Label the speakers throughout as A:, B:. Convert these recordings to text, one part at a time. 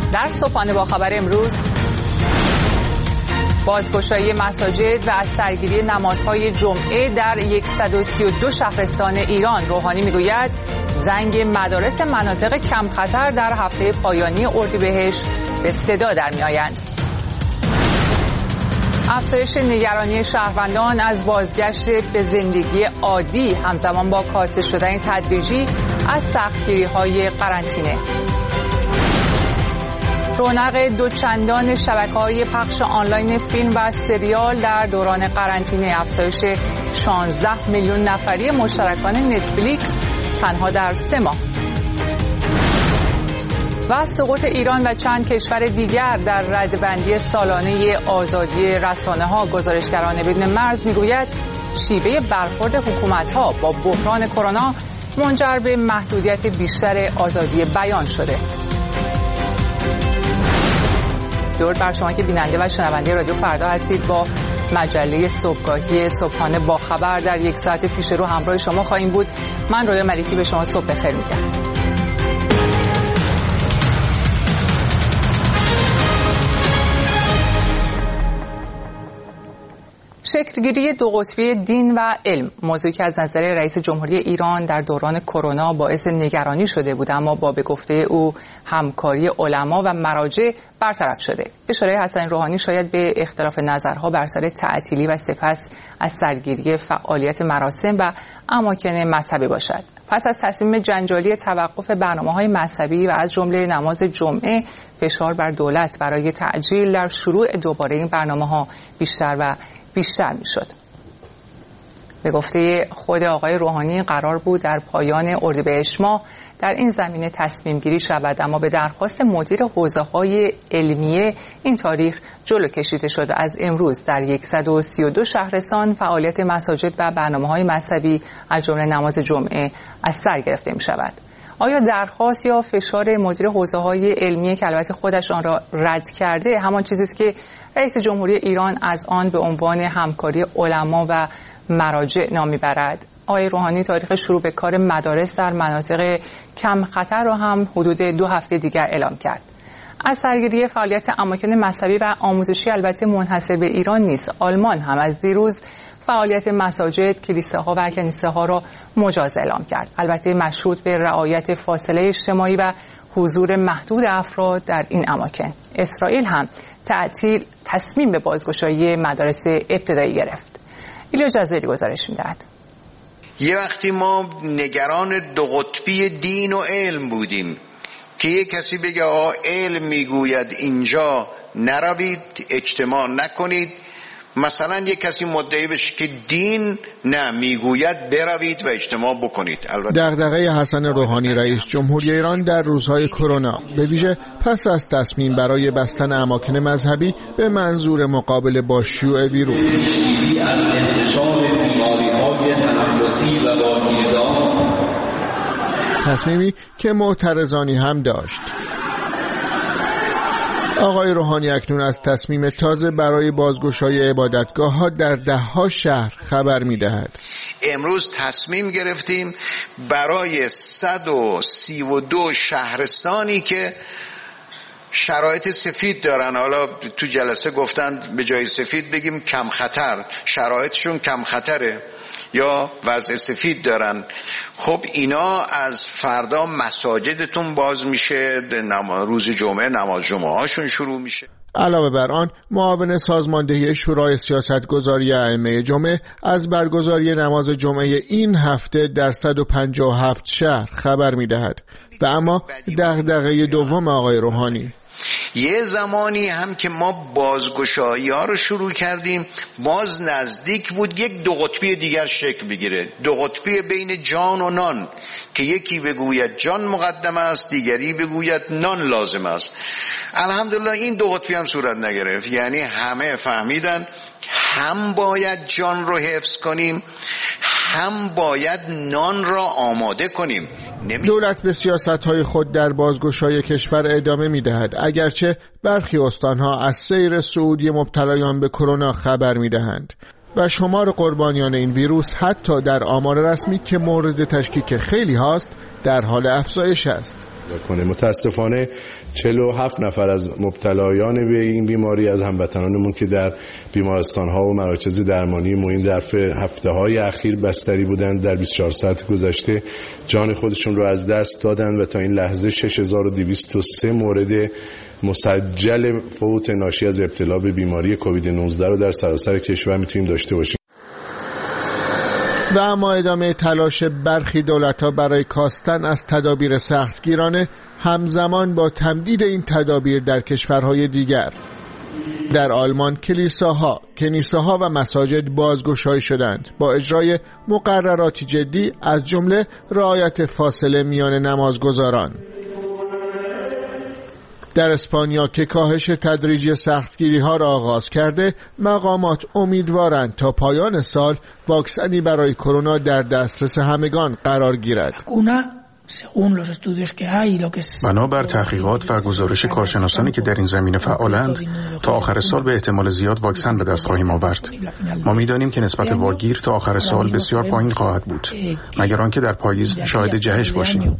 A: در صبحانه با خبر امروز، بازگشایی مساجد و از سرگیری نمازهای جمعه در 132 شهرستان ایران. روحانی میگوید زنگ مدارس مناطق کم خطر در هفته پایانی اردیبهشت به صدا در میآیند. افزایش نگرانی شهروندان از بازگشت به زندگی عادی همزمان با کاسته شدن تدریجی از سختگیری‌های قرنطینه. رونق دوچندان شبکه‌های پخش آنلاین فیلم و سریال در دوران قرنطینه. افزایش 16 میلیون نفری مشترکان نتفلیکس تنها در 3 ماه. و سقوط ایران و چند کشور دیگر در ردبندی سالانه آزادی رسانه‌ها. گزارشگران بدون مرز میگوید شیوه برخورد حکومت‌ها با بحران کرونا منجر به محدودیت بیشتر آزادی بیان شده. درود بر شما که بیننده و شنونده رادیو فردا هستید. با مجله صبحگاهی صبحانه با خبر در 1 ساعت پیش رو همراه شما خواهیم بود. من رویا ملکی به شما صبح بخیر میگم. شکلگیری دو قطبی دین و علم، موضوعی که از نظر رئیس جمهوری ایران در دوران کرونا باعث نگرانی شده بود، اما با به گفته او همکاری علما و مراجع برطرف شده. اشاره حسن روحانی شاید به اختلاف نظرها بر سر تعطیلی و سپس از سرگیری فعالیت مراسم و اماکن مذهبی باشد. پس از تصمیم جنجالی توقف برنامه‌های مذهبی و از جمله نماز جمعه، فشار بر دولت برای تعجیل در شروع دوباره این برنامه‌ها بیشتر میشد. به گفته خود آقای روحانی قرار بود در پایان اردیبهشت ماه در این زمینه تصمیم گیری شود، اما به درخواست مدیر حوزه‌های علمیه این تاریخ جلو کشیده شد. از امروز در 132 شهرستان فعالیت مساجد و برنامه‌های مذهبی از جمله نماز جمعه از سر گرفته می شود. آیا درخواست یا فشار مدیر حوزه‌های علمیه که البته خودش آن را رد کرده همان چیزی است که رئیس جمهوری ایران از آن به عنوان همکاری علما و مراجع نام می‌برد؟ آقای روحانی تاریخ شروع به کار مدارس در مناطق کم خطر را هم حدود 2 هفته دیگر اعلام کرد. از سرگیری فعالیت اماکن مذهبی و آموزشی البته منحصر به ایران نیست. آلمان هم از دیروز فعالیت مساجد، کلیساها و کنیسه‌ها را مجاز اعلام کرد، البته مشروط به رعایت فاصله اجتماعی و حضور محدود افراد در این اماکن. اسرائیل هم تصمیم به بازگشایی مدارس ابتدایی گرفت. ایلیا جزیری گزارش می‌دهد.
B: یه وقتی ما نگران دو قطبی دین و علم بودیم که یه کسی بگه علم میگوید اینجا نروید، اجتماع نکنید، مثلا یه کسی مدعی بشه که دین نه میگوید بروید و اجتماع بکنید.
C: دغدغه حسن روحانی رئیس جمهوری ایران در روزهای کرونا، به ویژه پس از تصمیم برای بستن اماکن مذهبی به منظور مقابله با شیوع ویروس،
D: از انتشار بیماری‌های تنفسی و واگیردار،
C: تصمیمی که معترضانی هم داشت. آقای روحانی اکنون از تصمیم تازه برای بازگشایی عبادتگاه‌ها در 10 شهر خبر می‌دهد.
B: امروز تصمیم گرفتیم برای 132 شهرستانی که شرایط سفید دارن، حالا تو جلسه گفتن به جای سفید بگیم کم خطر، شرایطشون کم خطره یا وضع سفید دارن، خب اینا از فردا مساجدتون باز میشه، روز جمعه نماز جمعه هاشون شروع میشه.
C: علاوه بر آن، معاون سازماندهی شورای سیاستگذاری ائمه جمعه از برگزاری نماز جمعه این هفته در 157 شهر خبر میدهد. و اما دغدغه دوم آقای روحانی،
B: یه زمانی هم که ما بازگشایی ها رو شروع کردیم، باز نزدیک بود یک دو قطبی دیگر شکل بگیره، دو قطبی بین جان و نان، که یکی بگوید جان مقدم است، دیگری بگوید نان لازم است. الحمدلله این دو قطبی هم صورت نگرفت، یعنی همه فهمیدن هم باید جان رو حفظ کنیم، هم باید نان را آماده کنیم.
C: دولت به سیاست‌های خود در بازگشایی کشور ادامه می‌دهد، اگرچه برخی استان‌ها از سیر صعودی مبتلایان به کرونا خبر می‌دهند و شمار قربانیان این ویروس حتی در آمار رسمی که مورد تشکیک خیلی هاست در حال افزایش است.
E: متاسفانه 47 نفر از مبتلایان به این بیماری از هموطنانمون که در بیمارستان‌ها و مراکز درمانی معین در هفته‌های اخیر بستری بودند در 24 ساعت گذشته جان خودشون رو از دست دادند و تا این لحظه 6203 مورد مسجل فوت ناشی از ابتلا به بیماری کووید 19 رو در سراسر کشور میتونیم داشته باشیم.
C: و اما ادامه تلاش برخی دولت‌ها برای کاستن از تدابیر سختگیرانه همزمان با تمدید این تدابیر در کشورهای دیگر. در آلمان کنیساها و مساجد بازگشایی شدند با اجرای مقرراتی جدی از جمله رعایت فاصله میان نمازگزاران. در اسپانیا که کاهش تدریجی سختگیری‌ها را آغاز کرده، مقامات امیدوارند تا پایان سال واکسنی برای کرونا در دسترس همگان قرار گیرد.
F: بنابر تحقیقات و گزارش کارشناسانی که در این زمینه فعالند، تا آخر سال به احتمال زیاد واکسن به دست خواهیم آورد. ما می‌دانیم که نسبت واگیر تا آخر سال بسیار پایین خواهد بود، مگر آنکه در پاییز شاهد جهش باشیم.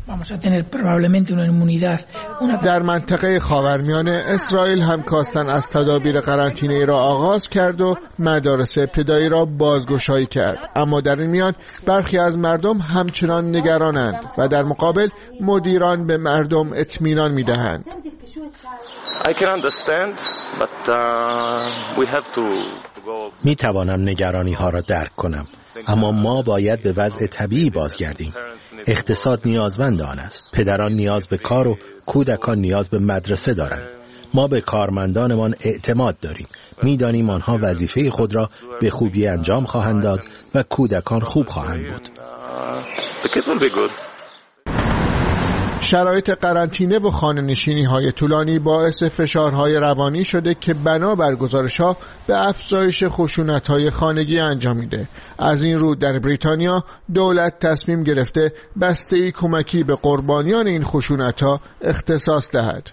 C: در منطقه خاورمیانه اسرائیل هم کاستن از تدابیر قرنطینه‌ای را آغاز کرد و مدارس ابتدایی را بازگشایی کرد، اما در این میان برخی از مردم همچنان نگرانند و در مقابل مدیران به مردم اطمینان می‌دهند.
G: می‌توانم نگرانی ها را درک کنم، اما ما باید به وضع طبیعی بازگردیم. اقتصاد نیازمند آن است. پدران نیاز به کار و کودکان نیاز به مدرسه دارند. ما به کارمندانمان اعتماد داریم. می‌دانیم آنها وظیفه خود را به خوبی انجام خواهند داد و کودکان خوب خواهند بود.
C: شرایط قرنطینه و خانه‌نشینی‌های طولانی باعث فشارهای روانی شده که بنابر گزارش‌ها به افزایش خشونت‌های خانگی انجامیده. از این رو در بریتانیا دولت تصمیم گرفته بسته‌ای کمکی به قربانیان این خشونت‌ها اختصاص دهد.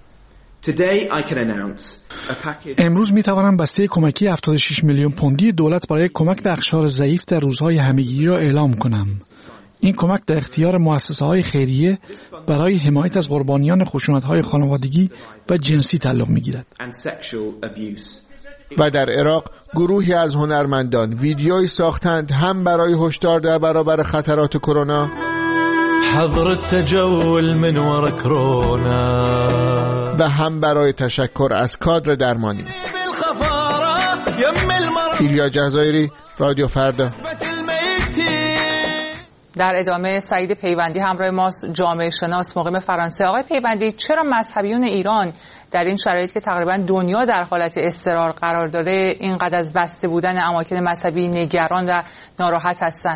H: امروز می‌توانم بسته کمکی 76 میلیون پوندی دولت برای کمک به اقشار ضعیف در روزهای همگیری را اعلام کنم. این کمک در اختیار مؤسسه‌های خیریه برای حمایت از قربانیان خشونت‌های خانوادگی و جنسی تعلق می‌گیرد.
C: و در عراق گروهی از هنرمندان ویدیویی ساختند هم برای هشدار در برابر خطرات کرونا
I: حضر التجول من ورا کرونا
C: و هم برای تشکر از کادر درمانی. ایلیا جزایری، رادیو فردا.
A: در ادامه سعید پیوندی همراه ماست، جامعه شناس مقیم فرانسه. آقای پیوندی، چرا مذهبیون ایران در این شرایط که تقریبا دنیا در حالت اضطرار قرار داره اینقدر از بسته بودن اماکن مذهبی نگران و ناراحت هستن؟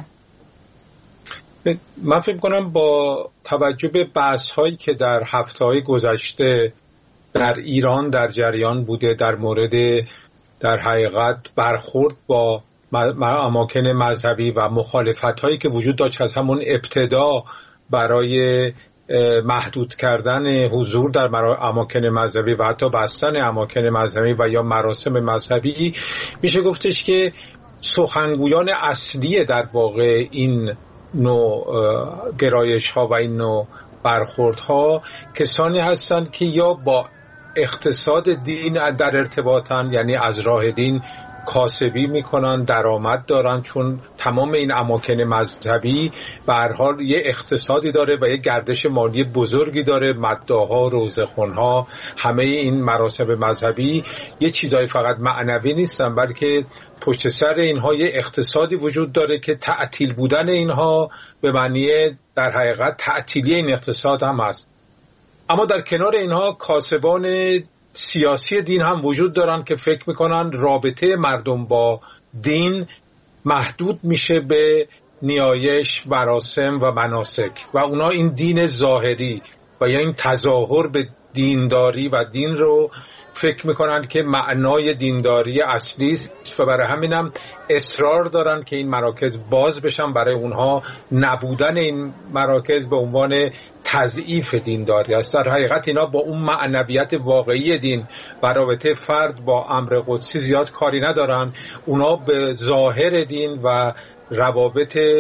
J: من فکر کنم با توجه به بحث‌هایی که در هفته‌های گذشته در ایران در جریان بوده در مورد در حقیقت برخورد با اماکن مذهبی و مخالفت‌هایی که وجود داشت از همون ابتدا برای محدود کردن حضور در اماکن مذهبی و حتی بستن اماکن مذهبی و یا مراسم مذهبی، میشه گفتش که سخنگویان اصلی در واقع این نوع گرایش‌ها و این نوع برخوردها کسانی هستند که یا با اقتصاد دین در ارتباطن، یعنی از راه دین کاسبی میکنن، درآمد دارن، چون تمام این اماکن مذهبی به هر حال یه اقتصادی داره و یه گردش مالی بزرگی داره. مداها، روزخوانها، همه این مراسم مذهبی یه چیزای فقط معنوی نیستن، بلکه پشت سر اینها یه اقتصادی وجود داره که تعطیل بودن اینها به معنی در حقیقت تعطیلی این اقتصاد هم هست. اما در کنار اینها کاسبان سیاسی دین هم وجود دارن که فکر میکنن رابطه مردم با دین محدود میشه به نیایش، مراسم و مناسک و اونا این دین ظاهری و یا این تظاهر به دینداری و دین رو فکر میکنن که معنای دینداری اصلی است و برای همینم اصرار دارن که این مراکز باز بشن. برای اونها نبودن این مراکز به عنوان تضعیف دینداری است. در حقیقت اینا با اون معنویت واقعی دین و رابطه فرد با امر قدسی زیاد کاری ندارن. اونا به ظاهر دین و روابط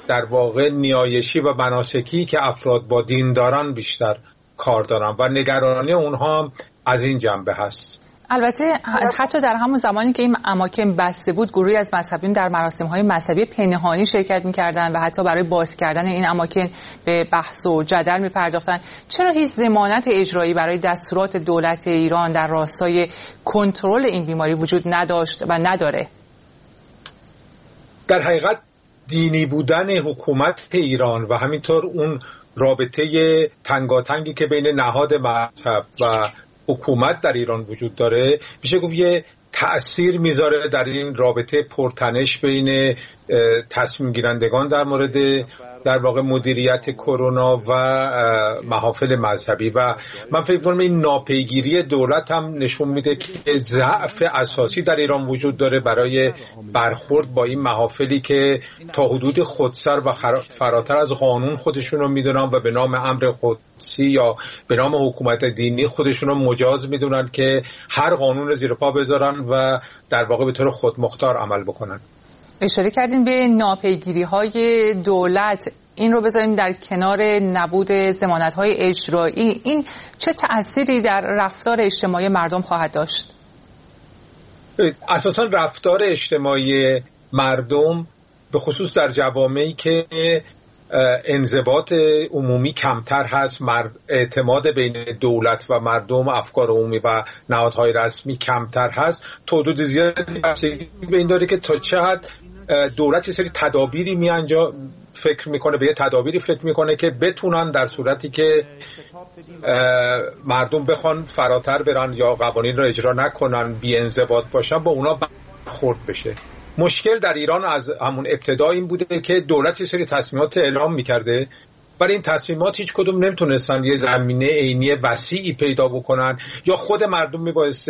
J: در واقع نیایشی و مناسکی که افراد با دین دارن بیشتر کار دارن و نگرانی اونها هم از این جنبه هست.
A: البته حتی در همون زمانی که این اماکن بسته بود، گروهی از مذهبیون در مراسم‌های مذهبی پنهانی شرکت می‌کردند و حتی برای باز کردن این اماکن به بحث و جدل می‌پرداختند. چرا هیچ ضمانت اجرایی برای دستورات دولت ایران در راستای کنترل این بیماری وجود نداشت و نداره؟
J: در حقیقت دینی بودن حکومت ایران و همینطور اون رابطه تنگاتنگی که بین نهاد مذهب و حکومت در ایران وجود داره، میشه گفت یه تأثیر میذاره در این رابطه پرتنش بین تصمیم گیرندگان در مورد در واقع مدیریت کرونا و محافل مذهبی. و من فکر می‌کنم این ناپیگیری دولت هم نشون میده که ضعف اساسی در ایران وجود داره برای برخورد با این محافلی که تا حدود خودسر و فراتر از قانون خودشون رو میدونن و به نام امر قدسی یا به نام حکومت دینی خودشون رو مجاز میدونن که هر قانون رو زیر پا بذارن و در واقع به طور خودمختار عمل بکنن.
A: اشاره کردین به ناپیگیری‌های دولت، این رو بذاریم در کنار نبود ضمانت‌های اجرایی، این چه تأثیری در رفتار اجتماعی مردم خواهد داشت؟
J: اساساً رفتار اجتماعی مردم به خصوص در جوامعی که انضباط عمومی کمتر هست، اعتماد بین دولت و مردم، افکار عمومی و نهادهای رسمی کمتر هست، تا حدود زیادی به این داره که تا چه حد دولت یه سری تدابیری فکر میکنه، به یه تدابیری فکر میکنه که بتونن در صورتی که مردم بخوان فراتر برن یا قوانین را اجرا نکنن، بی انضباط باشن، با اونا برخورد بشه. مشکل در ایران از همون ابتدا این بوده که دولت یه سری تصمیمات اعلام میکرده، برای این تصمیمات هیچ کدوم نمیتونستن یه زمینه عینی وسیعی پیدا بکنن، یا خود مردم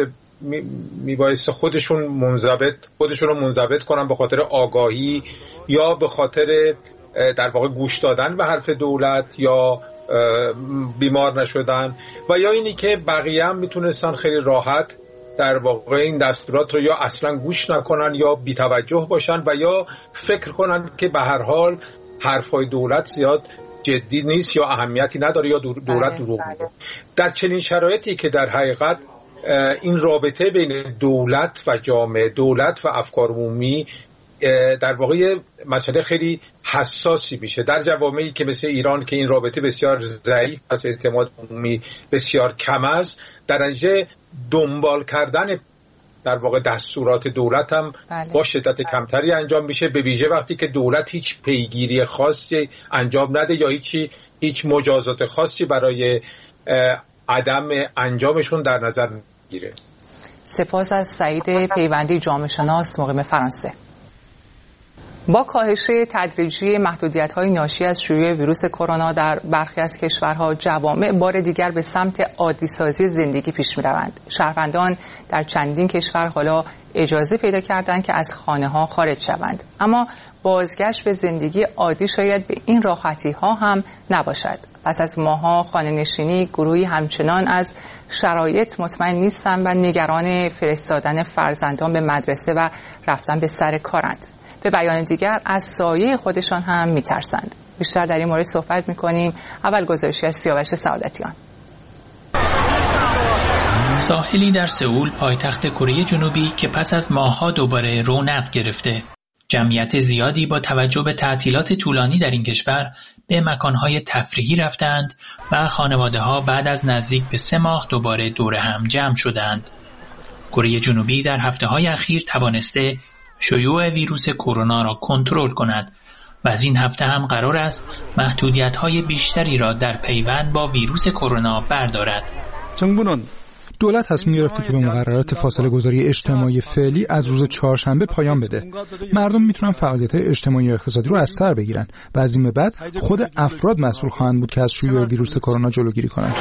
J: میبایسته خودشون رو منضبط کنن به خاطر آگاهی یا به خاطر در واقع گوش دادن به حرف دولت یا بیمار نشدن، و یا اینی که بقیه هم میتونستن خیلی راحت در واقع این دستورات رو یا اصلا گوش نکنن یا بی‌توجه باشن و یا فکر کنن که به هر حال حرفای دولت زیاد جدی نیست یا اهمیتی نداره یا دولت دروغ میگه. در چنین شرایطی که در حقیقت این رابطه بین دولت و جامعه، دولت و افکار عمومی در واقع مسئله خیلی حساسی میشه، در جوامعی که مثل ایران که این رابطه بسیار ضعیف است، اعتماد عمومی بسیار کم است، در نتیجه دنبال کردن در واقع دستورات دولت هم با شدت کمتری انجام میشه، به ویژه وقتی که دولت هیچ پیگیری خاصی انجام نده یا هیچ مجازات خاصی برای عدم انجامشون در نظر نگیره.
A: سپاس از سعید پیوندی، جامعه شناس مقیم فرانسه. با کاهش تدریجی محدودیت‌های ناشی از شیوع ویروس کرونا در برخی از کشورها، جوامع بار دیگر به سمت عادی‌سازی زندگی پیش می‌روند. شهروندان در چندین کشور حالا اجازه پیدا کردند که از خانه‌ها خارج شوند، اما بازگشت به زندگی عادی شاید به این راحتی‌ها هم نباشد. پس از ماه‌ها خانه‌نشینی، گروهی همچنان از شرایط مطمئن نیستند و نگران فرستادن فرزندان به مدرسه و رفتن به سر کارند. به بیان دیگر از سایه خودشان هم میترسند. بیشتر در این مورد صحبت میکنیم. اول گزارشی از سیاوش سعادتیان.
K: ساحلی در سئول، پایتخت کره جنوبی که پس از ماه‌ها دوباره رونق گرفته. جمعیت زیادی با توجه به تعطیلات طولانی در این کشور به مکانهای تفریحی رفتند و خانواده‌ها بعد از نزدیک به 3 ماه دوباره دور هم جمع شدند. کره جنوبی در هفته‌های اخیر توانسته شیوع ویروس کرونا را کنترل کند و از این هفته هم قرار است محدودیت‌های بیشتری را در پیوند با ویروس کرونا بردارد.
H: دولت تصمیم گرفته که به مقررات فاصله گذاری اجتماعی فعلی از روز چهارشنبه پایان بده. مردم میتونن فعالیت‌های اجتماعی و اقتصادی رو از سر بگیرن و از این به بعد خود افراد مسئول خواهند بود که از شیوع ویروس کرونا جلوگیری کنند.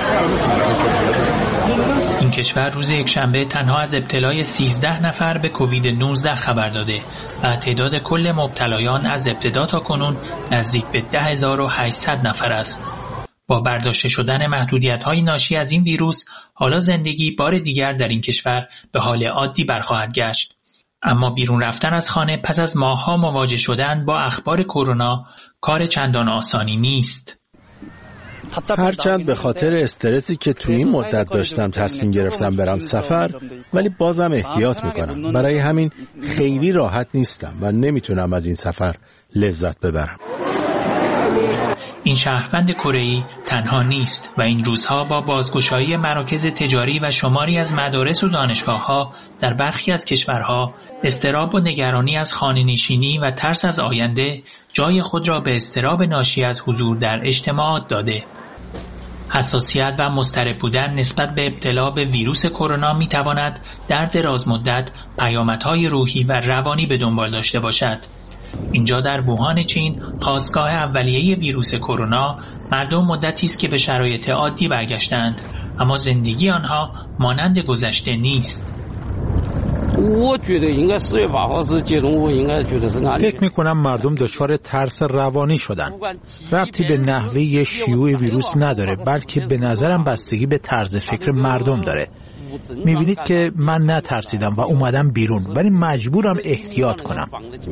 K: این کشور روز یکشنبه تنها از ابتلای 13 نفر به کووید 19 خبر داده و تعداد کل مبتلایان از ابتدا تا کنون نزدیک به 10,800 نفر است. با برداشته شدن محدودیت‌های ناشی از این ویروس، حالا زندگی بار دیگر در این کشور به حال عادی برخواهد گشت. اما بیرون رفتن از خانه پس از ماه‌ها مواجه شدن با اخبار کرونا کار چندان آسانی نیست.
G: هرچند به خاطر استرسی که توی این مدت داشتم تصمیم گرفتم برم سفر، ولی بازم احتیاط میکنم. برای همین خیلی راحت نیستم و نمیتونم از این سفر لذت ببرم.
K: این شهروند کره‌ای تنها نیست و این روزها با بازگشایی مراکز تجاری و شماری از مدارس و دانشگاه‌ها در برخی از کشورها، اضطراب و نگرانی از خانه‌نشینی و ترس از آینده جای خود را به اضطراب ناشی از حضور در اجتماعات داده. حساسیت و مضطرب بودن نسبت به ابتلا به ویروس کرونا می‌تواند در دراز مدت پیامدهای روحی و روانی به دنبال داشته باشد. اینجا در ووهان چین، خاستگاه اولیه ویروس کرونا، مردم مدتی است که به شرایط عادی برگشتند، اما زندگی آنها مانند گذشته نیست.
L: فکر میکنم مردم دچار ترس روانی شدن. ربطی به نحوه شیوع ویروس نداره، بلکه به نظرم بستگی به طرز فکر مردم داره. میبینید که من نترسیدم و اومدم بیرون، ولی مجبورم احتیاط کنم.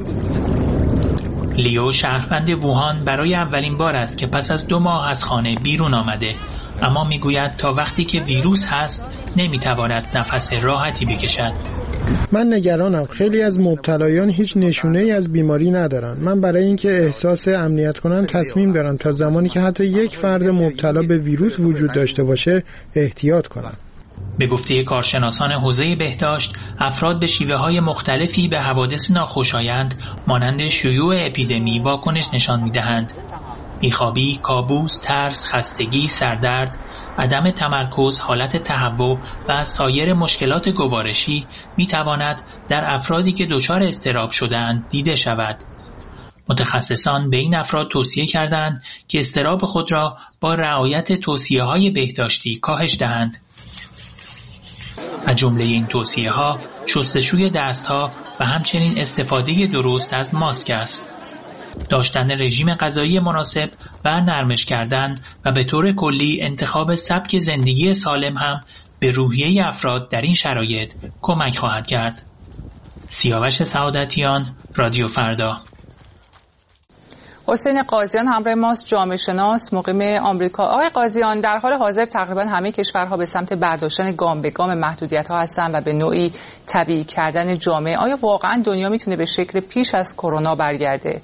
K: لیو شهروند ووهان برای اولین بار است که پس از 2 ماه از خانه بیرون آمده، اما میگوید تا وقتی که ویروس هست نمیتواند نفس راحتی بکشد.
M: من نگرانم. خیلی از مبتلایان هیچ نشونه‌ای از بیماری ندارن. من برای اینکه احساس امنیت کنم تصمیم دارم تا زمانی که حتی یک فرد مبتلا به ویروس وجود داشته باشه احتیاط کنم.
K: به گفته کارشناسان حوزه بهداشت، افراد به شیوه‌های مختلفی به حوادث ناخوشایند مانند شیوع اپیدمی واکنش نشان می‌دهند. بیخوابی، کابوس، ترس، خستگی، سردرد، عدم تمرکز، حالت تهوع و سایر مشکلات گوارشی می‌تواند در افرادی که دچار اضطراب شده‌اند دیده شود. متخصصان به این افراد توصیه کردند که اضطراب خود را با رعایت توصیه‌های بهداشتی کاهش دهند. از جمله این توصیه‌ها شستشوی دست‌ها و همچنین استفاده درست از ماسک است. داشتن رژیم غذایی مناسب و نرمش کردن و به طور کلی انتخاب سبک زندگی سالم هم به روحیه افراد در این شرایط کمک خواهد کرد. سیاوش سعادتیان، رادیو فردا.
A: حسین قاضیان همراه ماست، جامعه شناس مقیم آمریکا. آقای قاضیان، در حال حاضر تقریبا همه کشورها به سمت برداشتن گام به گام محدودیت‌ها هستند و به نوعی طبیعی کردن جامعه. آیا واقعا دنیا میتونه به شکل پیش از کرونا برگرده؟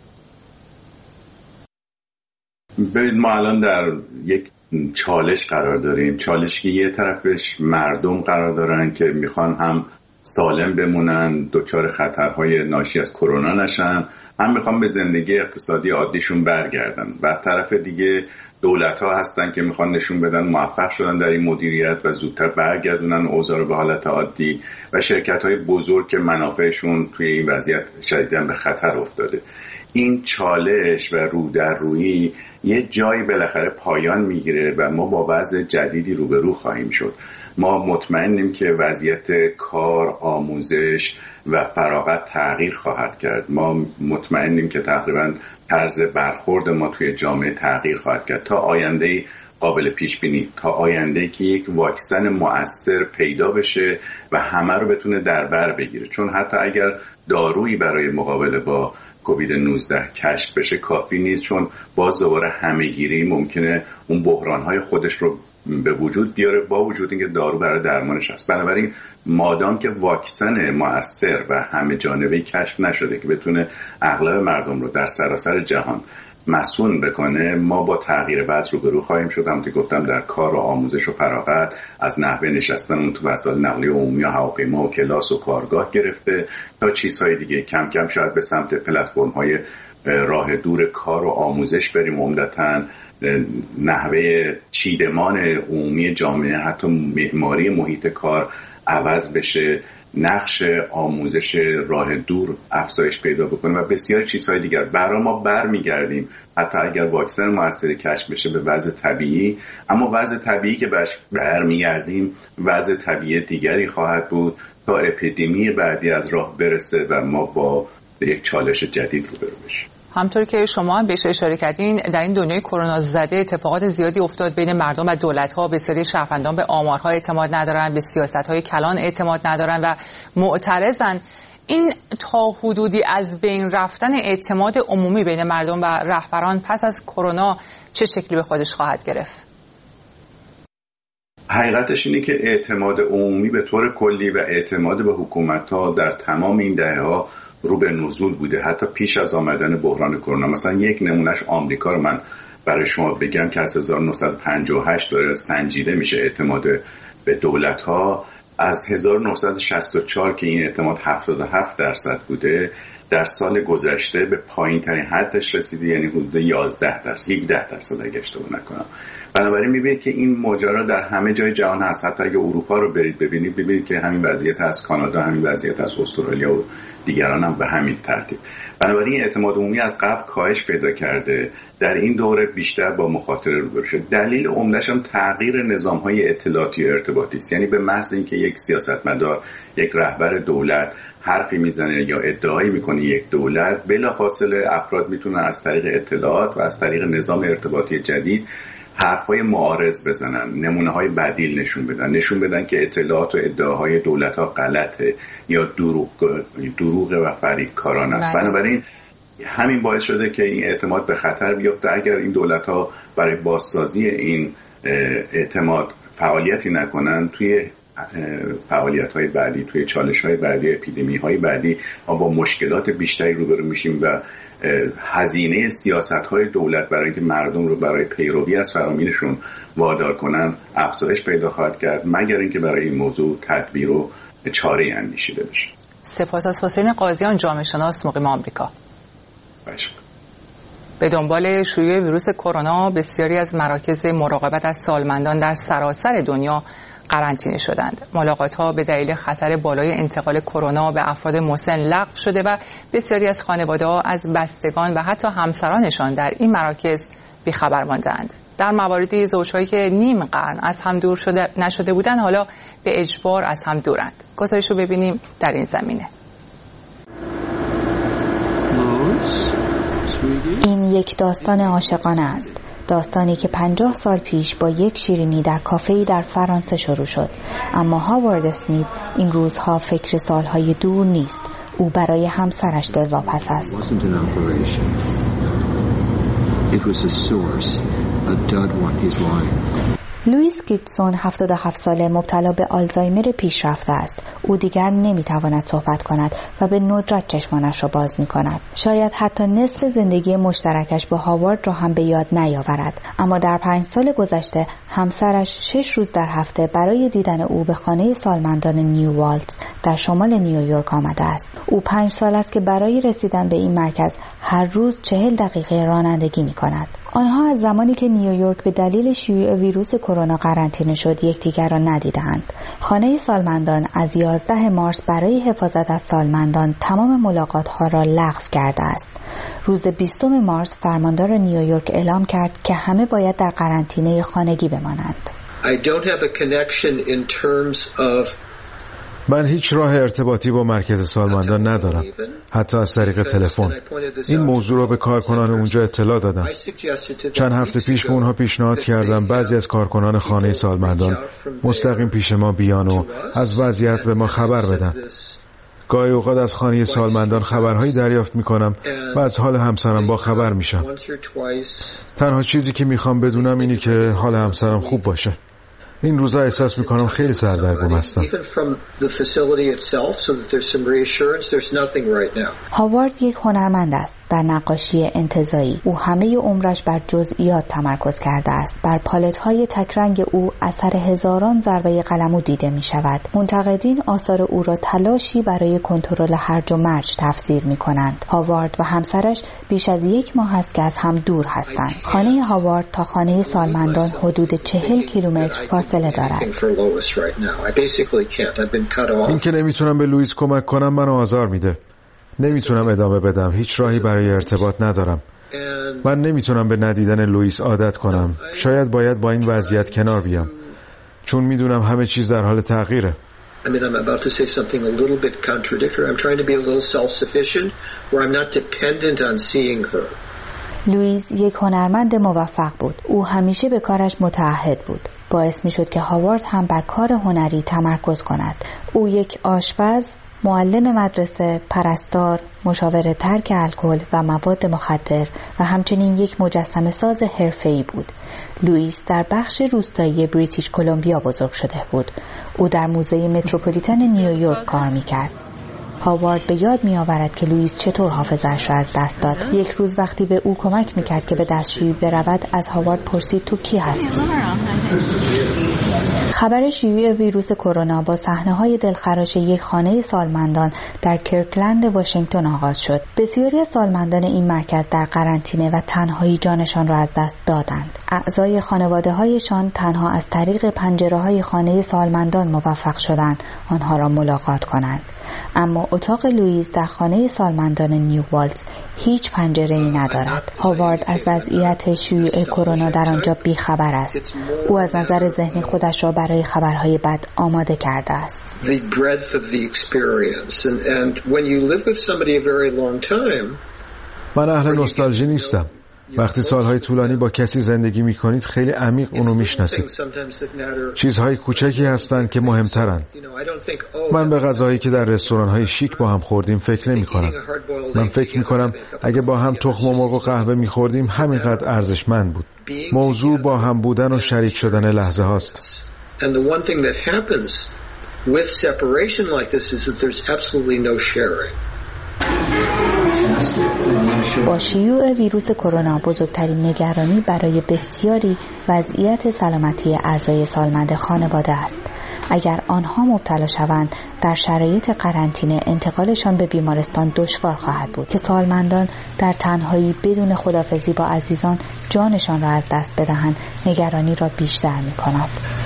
N: ببینید، ما الان در یک چالش قرار داریم. چالش که یه طرفش مردم قرار دارن که میخوان هم سالم بمونن، دچار خطرهای ناشی از کرونا نشن، هم میخوان به زندگی اقتصادی عادیشون برگردن. و طرف دیگه دولت‌ها هستن که میخوان نشون بدن موفق شدن در این مدیریت و زودتر برگردونن اوضاع رو به حالت عادی، و شرکت‌های بزرگ که منافعشون توی این وضعیت شدیداً به خطر افتاده. این چالش و رو در رویی یه جایی بالاخره پایان میگیره و ما با وضع جدیدی روبرو خواهیم شد. ما مطمئنیم که وضعیت کار، آموزش و فراغت تغییر خواهد کرد. ما مطمئنیم که تقریبا طرز برخورد ما توی جامعه تغییر خواهد کرد تا آینده قابل پیش بینی، تا آینده که یک واکسن مؤثر پیدا بشه و همه رو بتونه در بر بگیره. چون حتی اگر دارویی برای مقابله با کووید 19 کشف بشه کافی نیست، چون باز دوباره همه‌گیری ممکنه اون بحران‌های خودش رو به وجود بیاره با وجود اینکه دارو برای درمانش هست. بنابراین مادام که واکسن مؤثر و همه جانبه‌ای کشف نشده که بتونه اغلب مردم رو در سراسر جهان مسئول بکنه، ما با تغییر وضع روبرو خواهیم شد. همونطور که گفتم در کار و آموزش و فراغت، از نحوه نشستن تو وسایل نقلیه عمومی و هواپیما و کلاس و کارگاه گرفته تا چیزهای دیگه، کم کم شاید به سمت پلتفرم‌های راه دور کار و آموزش بریم. عمدتاً نحوه چیدمان عمومی جامعه، حتی معماری محیط کار عوض بشه، نقش آموزش راه دور افزایش پیدا بکنه و بسیار چیزهای دیگر. برای ما برمیگردیم حتی اگر واکسن موثری کشف بشه به وضع طبیعی، اما وضع طبیعی که برمیگردیم وضع طبیعی دیگری خواهد بود تا اپیدمی بعدی از راه برسه و ما با یک چالش جدید روبرو بشیم.
A: همطور که شما هم بهش اشاره کردین، در این دنیای کرونا زده اتفاقات زیادی افتاد بین مردم و دولت‌ها. بسیاری شهروندان به آمارها اعتماد ندارن، به سیاست‌های کلان اعتماد ندارن و معترضن. این تا حدودی از بین رفتن اعتماد عمومی بین مردم و رهبران پس از کرونا چه شکلی به خودش خواهد گرفت؟
N: حقیقتش اینه که اعتماد عمومی به طور کلی و اعتماد به حکومت‌ها در تمام این دهه‌ها رو به نزول بوده، حتی پیش از آمدن بحران کرونا. مثلا یک نمونهش آمریکا رو من برای شما بگم که از 1958 داره سنجیده میشه اعتماد به دولت‌ها. از 1964 که این اعتماد 77% بوده، در سال گذشته به پایین ترین حدش رسیده، یعنی حدود 11% اگه اشتباه نکنم. بنابراین میبینید که این ماجرا در همه جای جهان هست. حتی اگه اروپا رو برید ببینید که همین وضعیت از کانادا، همین وضعیت از استرالیا و دیگران هم به همین ترتیب. بنابراین اعتماد عمومی از قبل کاهش پیدا کرده، در این دوره بیشتر با مخاطره روبرو شده. دلیل عمده‌اش هم تغییر نظام‌های اطلاعاتی و ارتباطی است. یعنی به محض اینکه یک سیاستمدار، یک رهبر دولت حرفی میزنه یا ادعایی میکنه یک دولت، بلافاصله افراد میتونن از طریق اطلاعات و از طریق نظام ارتباطی جدید حرفای معارض بزنن، نمونه‌های بدیل نشون بدن که اطلاعات و ادعاهای دولت‌ها غلطه یا دروغ و فریبکارانه است. بنابراین همین باعث شده که این اعتماد به خطر بیفته اگر این دولت‌ها برای بازسازی این اعتماد فعالیتی نکنن. توی فعالیت‌های بعدی، توی چالش‌های بعدی، اپیدمی‌های بعدی ما با مشکلات بیشتری روبرو میشیم و هزینه سیاست‌های دولت برای اینکه مردم رو برای پیروی از فرامینشون وادار کنن افزایش پیدا خواهد کرد، مگر اینکه برای این موضوع تدبیر و چاره‌ای اندیشیده بشه.
A: سپاس از حسین قاضیان، جامعه شناس مقیم آمریکا. به دنبال شیوع ویروس کرونا بسیاری از مراکز مراقبت از سالمندان در سراسر دنیا قرنطینه شدند. ملاقات‌ها به دلیل خطر بالای انتقال کرونا به افراد مسن لغو شده و بسیاری از خانواده‌ها از بستگان و حتی همسرانشان در این مراکز بیخبر ماندند. در مواردی زوجهایی که نیم قرن از هم دور نشده بودند حالا به اجبار از هم دورند. گزارش رو ببینیم در این زمینه.
O: این یک داستان عاشقانه است. داستانی که 50 سال پیش با یک شیرینی در کافه‌ای در فرانسه شروع شد. اما هاوارد اسمیت این روزها فکر سالهای دور نیست. او برای همسرش دلواپس است. لوئیس گیتسون 77 ساله مبتلا به آلزایمر پیشرفته است. او دیگر نمیتواند صحبت کند و به ندرت چشمانش را باز میکند. شاید حتی نصف زندگی مشترکش با هاوارد را هم به یاد نیاورد. اما در 5 سال گذشته همسرش 6 روز در هفته برای دیدن او به خانه سالمندان نیو والتز در شمال نیویورک آمده است. او 5 سال است که برای رسیدن به این مرکز هر روز 40 دقیقه رانندگی میکند. آنها از زمانی که نیویورک به دلیل شیوع ویروس کرونا قرنطینه شد یکدیگر را ندیدند. خانه سالمندان از 11 مارس برای حفاظت از سالمندان تمام ملاقات‌ها را لغو کرده است. روز 20 مارس فرماندار نیویورک اعلام کرد که همه باید در قرنطینه خانگی بمانند.
P: من هیچ راه ارتباطی با مرکز سالمندان ندارم، حتی از طریق تلفن. این موضوع را به کارکنان اونجا اطلاع دادم. چند هفته پیش به اونها پیشنهاد کردم بعضی از کارکنان خانه سالمندان مستقیم پیش ما بیان و از وضعیت به ما خبر بدن. گاهی اوقات از خانه سالمندان خبرهایی دریافت میکنم و از حال همسرم با خبر میشم. تنها چیزی که میخوام بدونم اینی که حال همسرم خوب باشه. این روزا احساس میکنم خیلی سردرگم هستم.
O: هاوارد یک هنرمند است در نقاشی انتزاعی. او همه عمرش بر جزئیات تمرکز کرده است. بر پالت‌های تکرنگ او اثر هزاران ضربه قلمو دیده می شود. منتقدین آثار او را تلاشی برای کنترل هرج و مرج تفسیر می کنند. هاوارد و همسرش بیش از 1 ماه است که از هم دور هستند. خانه هاوارد تا خانه سالمندان حدود 40 کیلومتر فاصله دارد.
P: این که نمیتونم به لوئیس کمک کنم منو آزار میده. نمیتونم ادامه بدم. هیچ راهی برای ارتباط ندارم. من نمیتونم به ندیدن لوئیس عادت کنم. شاید باید با این وضعیت کنار بیام. چون میدونم همه چیز در حال تغییره.
O: لوئیس یک هنرمند موفق بود. او همیشه به کارش متعهد بود. باعث می شد که هاوارد هم بر کار هنری تمرکز کند. او یک آشپز، معلم مدرسه، پرستار، مشاور ترک الکل و مواد مخدر و همچنین یک مجسمه ساز حرفه‌ای بود. لوئیس در بخش روستایی بریتیش کلمبیا بزرگ شده بود. او در موزه متروپولیتن نیویورک کار می‌کرد. هاوارد به یاد می‌آورد که لوئیس چطور حافظه‌اش را از دست داد. یک روز وقتی به او کمک می‌کرد که به دستشویی برود، از هاوارد پرسید تو کی هستی؟ خبر شیوع ویروس کرونا با صحنه‌های دلخراش یک خانه سالمندان در کرکلند واشنگتن آغاز شد. بسیاری از سالمندان این مرکز در قرنطینه و تنهایی جانشان را از دست دادند. اعضای خانواده‌هایشان تنها از طریق پنجره‌های خانه سالمندان موفق شدند آنها را ملاقات کنند. اما اتاق لوئیس در خانه سالمندان نیو والز هیچ پنجره‌ای ندارد. هاوارد از وضعیت شیوع کرونا در آنجا بیخبر است. او از نظر ذهنی خودش را برای خبرهای بد آماده کرده است.
P: من اهل نوستالژی نیستم. وقتی سالهای طولانی با کسی زندگی میکنید خیلی عمیق اونو میشناسید. چیزهای کوچکی هستند که مهمترن. من به غذاهایی که در رستوران‌های شیک با هم خوردیم فکر نمی‌کنم. من فکر می‌کنم اگه با هم تخم مرغ و قهوه می‌خوردیم همینقدر ارزشمند بود. موضوع با هم بودن و شریک شدن لحظه هاست.
O: با شیوع ویروس کرونا بزرگترین نگرانی برای بسیاری وضعیت سلامتی اعضای سالمند خانواده است. اگر آنها مبتلا شوند در شرایط قرنطینه انتقالشان به بیمارستان دشوار خواهد بود که سالمندان در تنهایی بدون خداحافظی با عزیزان جانشان را از دست بدهند نگرانی را بیشتر می‌کند.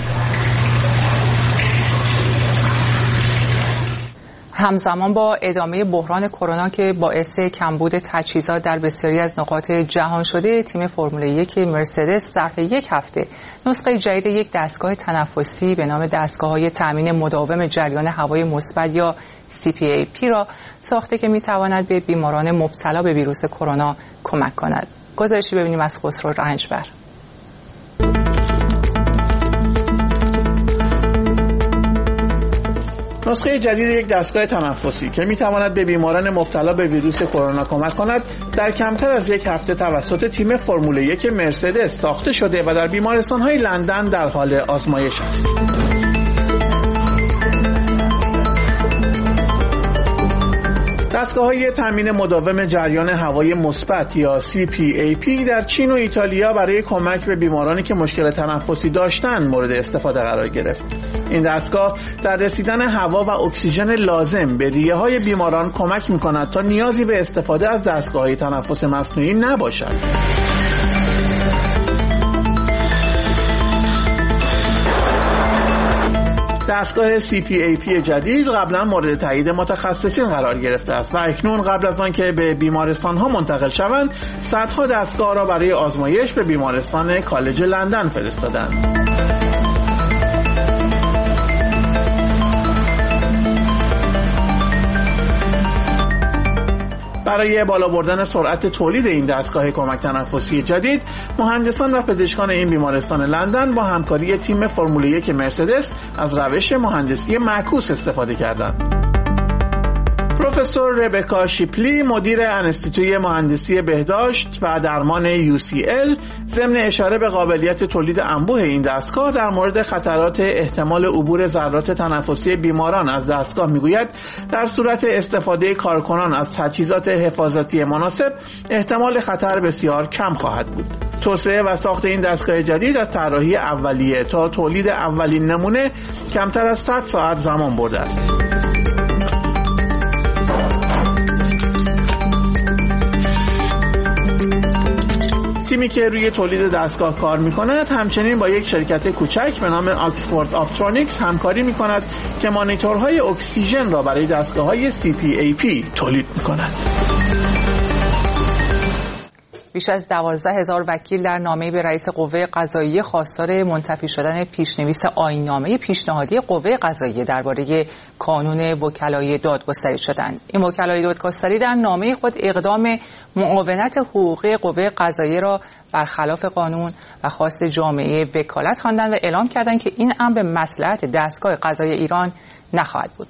A: همزمان با ادامه بحران کرونا که باعث کمبود تجهیزات در بسیاری از نقاط جهان شده، تیم فرمول 1 مرسدس ظرف یک هفته نسخه جدید یک دستگاه تنفسی به نام دستگاه‌های تأمین مداوم جریان هوای مثبت یا CPAP را ساخته که می‌تواند به بیماران مبتلا به ویروس کرونا کمک کند. گزارشی ببینیم از خسرو رنجبر.
Q: نسخه جدید یک دستگاه تنفسی که میتواند به بیماران مبتلا به ویروس کرونا کمک کند در کمتر از یک هفته توسط تیم فرمول 1 مرسدس ساخته شده و در بیمارستان‌های لندن در حال آزمایش است. دستگاه‌های تامین مداوم جریان هوای مثبت یا CPAP در چین و ایتالیا برای کمک به بیمارانی که مشکل تنفسی داشتند مورد استفاده قرار گرفت. این دستگاه در رسیدن هوا و اکسیژن لازم به ریه‌های بیماران کمک می‌کند تا نیازی به استفاده از دستگاه‌های تنفس مصنوعی نباشد. دستگاه CPAP جدید قبلا مورد تایید متخصصین قرار گرفته است و اکنون قبل از آنکه به بیمارستان‌ها منتقل شوند صدها دستگاه را برای آزمایش به بیمارستان کالج لندن فرستادند. برای بالا بردن سرعت تولید این دستگاه کمک تنفسی جدید، مهندسان و پزشکان این بیمارستان لندن با همکاری تیم فرمول 1 مرسدس از روش مهندسی معکوس استفاده کردند. پروفسور ربکا شیپلی مدیر انستیتوی مهندسی بهداشت و درمان UCL ضمن اشاره به قابلیت تولید انبوه این دستگاه در مورد خطرات احتمال عبور ذرات تنفسی بیماران از دستگاه میگوید در صورت استفاده کارکنان از تجهیزات حفاظتی مناسب احتمال خطر بسیار کم خواهد بود. توسعه و ساخت این دستگاه جدید از طراحی اولیه تا تولید اولین نمونه کمتر از 100 ساعت زمان برده است. تیمی که روی تولید دستگاه کار می‌کند همچنین با یک شرکت کوچک به نام آکسفورد آپترونیکس همکاری می‌کند که مانیتورهای اکسیژن را برای دستگاه‌های CPAP تولید می‌کند.
A: بیش از 12,000 وکیل در نامه‌ای به رئیس قوه قضاییه خواستار منتفی شدن پیشنویس آیین‌نامه پیشنهادی قوه قضاییه درباره کانون وکلای دادگستری شدند. این وکلای دادگستری در نامه خود اقدام معاونت حقوقی قوه قضاییه را برخلاف قانون و خواست جامعه وکالت خواندند و اعلام کردند که این امر به مصلحت دستگاه قضایی ایران نخواهد بود.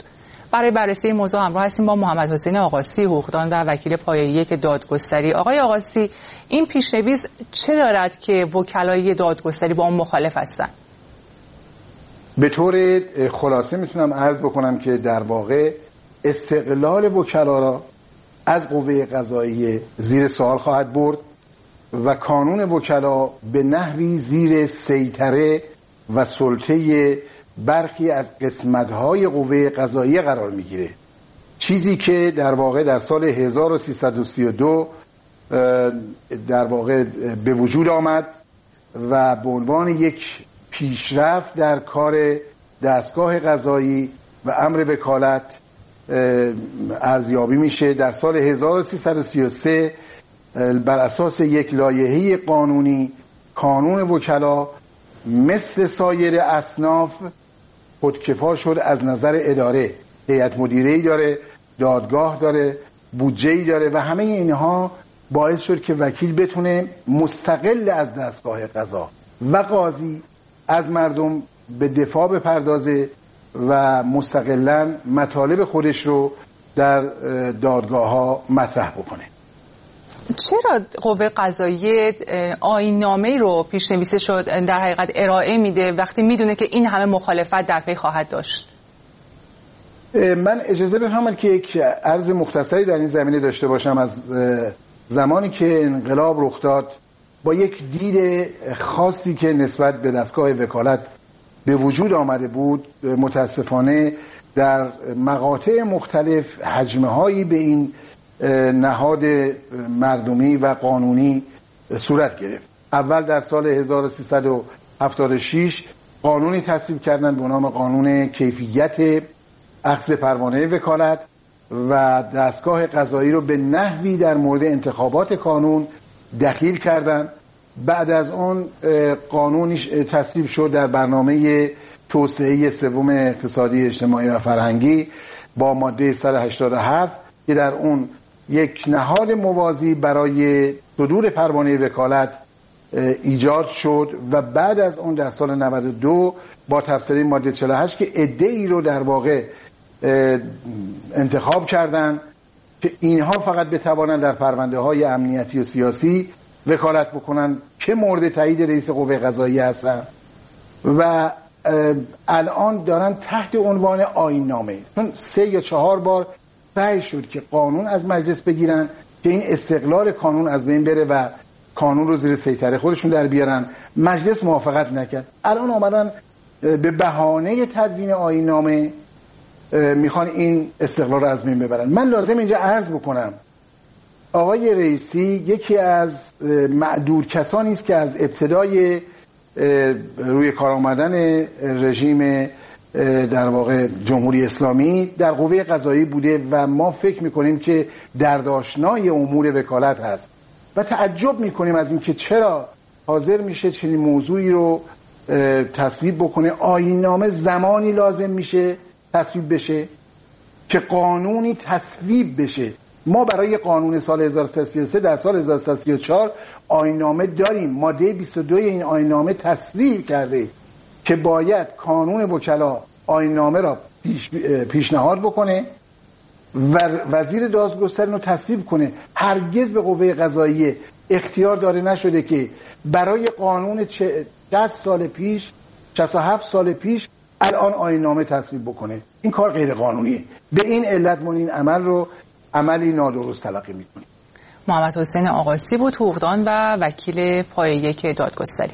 A: برای بررسی موضوع همراه هستیم با محمد حسین آقاسی، حقوقدان و وکیل پایه 1 دادگستری. آقای آقاسی، این پیش‌نویس چه دارد که وکلای دادگستری با اون مخالف هستند؟
R: به طور خلاصه میتونم عرض بکنم که در واقع استقلال وکلا را از قوه قضاییه زیر سوال خواهد برد و کانون وکلا به نحوی زیر سیطره و سلطه برخی از قسمت‌های قوه قضاییه قرار میگیره، چیزی که در واقع در سال 1332 در واقع به وجود آمد و به عنوان یک پیشرفت در کار دستگاه قضایی و امر وکالت ارزیابی میشه. در سال 1333 بر اساس یک لایحه قانونی کانون وکلا مثل سایر اصناف خودکفا شد از نظر اداره، هیئت مدیره‌ای داره، دادگاه داره، بودجه‌ای داره و همه اینها باعث شد که وکیل بتونه مستقل از دستگاه قضا و قاضی از مردم به دفاع بپردازه و مستقلاً مطالب خودش رو در دادگاه‌ها مطرح بکنه.
A: چرا قوه قضاییه آیین‌نامه‌ای رو پیش‌نویسی شد در حقیقت ارائه میده وقتی میدونه که این همه مخالفت در پی خواهد داشت؟
R: من اجازه بفرمایید که یک عرض مختصری در این زمینه داشته باشم. از زمانی که انقلاب رخ داد با یک دید خاصی که نسبت به دستگاه وکالت به وجود آمده بود، متاسفانه در مقاطع مختلف حجمه‌هایی به این نهاد مردمی و قانونی صورت گرفت. اول در سال 1376 قانونی تصویب کردند به نام قانون کیفیت اخذ پروانه وکالت و دستگاه قضایی رو به نحوی در مورد انتخابات کانون دخیل کردند. بعد از اون قانونی تصویب شد در برنامه توسعه سوم اقتصادی اجتماعی و فرهنگی با ماده 187 که در اون یک نهاد موازی برای صدور پروانه وکالت ایجاد شد و بعد از اون در سال 92 با تفسیر ماده 48 که عده‌ای رو در واقع انتخاب کردند که اینها فقط بتوانند در پرونده های امنیتی و سیاسی وکالت بکنن که مورد تایید رئیس قوه قضاییه هستن و الان دارن تحت عنوان آیین‌نامه، چون 3 یا 4 بار سعی شد که قانون از مجلس بگیرن که این استقلال قانون از بین بره و قانون رو زیر سیطره خودشون در بیارن. مجلس موافقت نکرد. الان اومدن به بهانه تدوین آیین‌نامه میخوان این استقلال رو از بین ببرن. من لازم اینجا عرض بکنم آقای رئیسی یکی از معدود کسانی است که از ابتدای روی کار آمدن رژیم در واقع جمهوری اسلامی در قوه قضایی بوده و ما فکر میکنیم که دردآشنای امور وکالت هست و تعجب میکنیم از اینکه چرا حاضر میشه چنین موضوعی رو تصویب بکنه. آیین‌نامه زمانی لازم میشه تصویب بشه که قانونی تصویب بشه. ما برای قانون سال 1333 در سال 1334 آیین‌نامه داریم. ماده 22 این آیین‌نامه تصریح کرده که باید کانون وکلا آیین‌نامه را پیشنهاد بکنه و وزیر دادگستری رو تصویب کنه. هرگز به قوه قضاییه اختیار داده نشده که برای قانون 60 سال پیش 67 سال پیش الان آیین‌نامه تصویب بکنه. این کار غیر قانونیه. به این علت ما این عمل رو عملی نادرست تلقی میکنیم.
A: محمد حسین آقاسی بود، حقوقدان و وکیل پایه 1 دادگستری.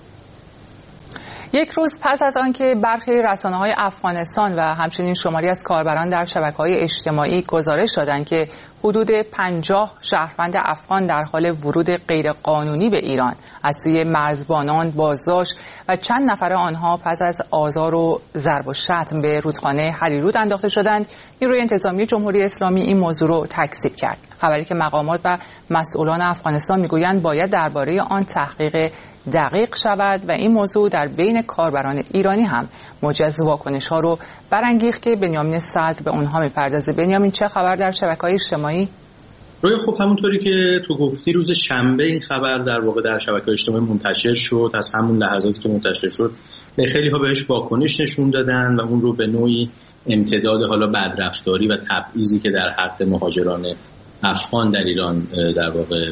A: یک روز پس از آنکه برخی رسانه‌های افغانستان و همچنین شماری از کاربران در شبکه‌های اجتماعی گزارش دادند که حدود 50 شهروند افغان در حال ورود غیرقانونی به ایران از سوی مرزبانان بازداشت و چند نفر آنها پس از آزار و ضرب و شتم به رودخانه هریرود انداخته شدند، نیروی انتظامی جمهوری اسلامی این موضوع را تکذیب کرد. خبری که مقامات و مسئولان افغانستان میگویند باید درباره آن تحقیق دقیق شود و این موضوع در بین کاربران ایرانی هم موجب از واکنش‌ها رو برانگیخت که بنیامین صدر به اونها میپردازه. بنیامین، چه خبر در شبکه‌های اجتماعی؟
S: روی خب همونطوری که تو گفتی روز شنبه این خبر در واقع در شبکه‌های اجتماعی منتشر شد. از همون لحظاتی که منتشر شد خیلی ها بهش واکنش نشون دادن و اون رو به نوعی امتداد حالا بدرفتاری و تبعیضی که در حق مهاجران افغان در ایران در واقع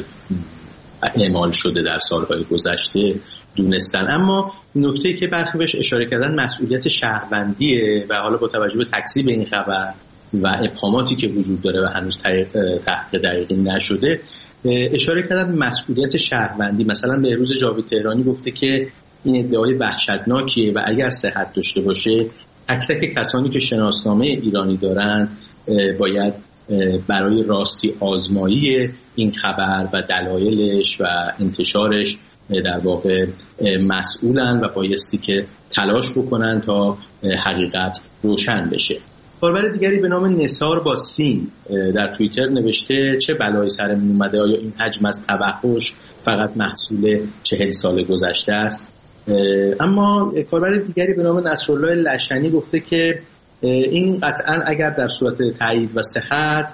S: اعمال شده در سالهای گذشته دونستن. اما نکته‌ای که برخی بهش اشاره کردن مسئولیت شهروندیه و حالا با توجه به تکذیب این خبر و ابهاماتی که وجود داره و هنوز تحقیق دقیقی نشده اشاره کردن مسئولیت شهروندی. مثلا بهروز جاوید تهرانی گفته که این ادعای وحشتناکیه و اگر صحت داشته باشه تک تک کسانی که شناسنامه ایرانی دارن باید برای راستی آزمایی این خبر و دلایلش و انتشارش در واقع مسئولن و بایستی که تلاش بکنن تا حقیقت روشن بشه. کاربر دیگری به نام نثار با سین در توییتر نوشته چه بلایی سرمون اومده، آیا این حجم از توحش فقط محصول 40 سال گذشته است؟ اما کاربر دیگری به نام نصرالله لشنی گفته که این قطعا اگر در صورت تایید و صحت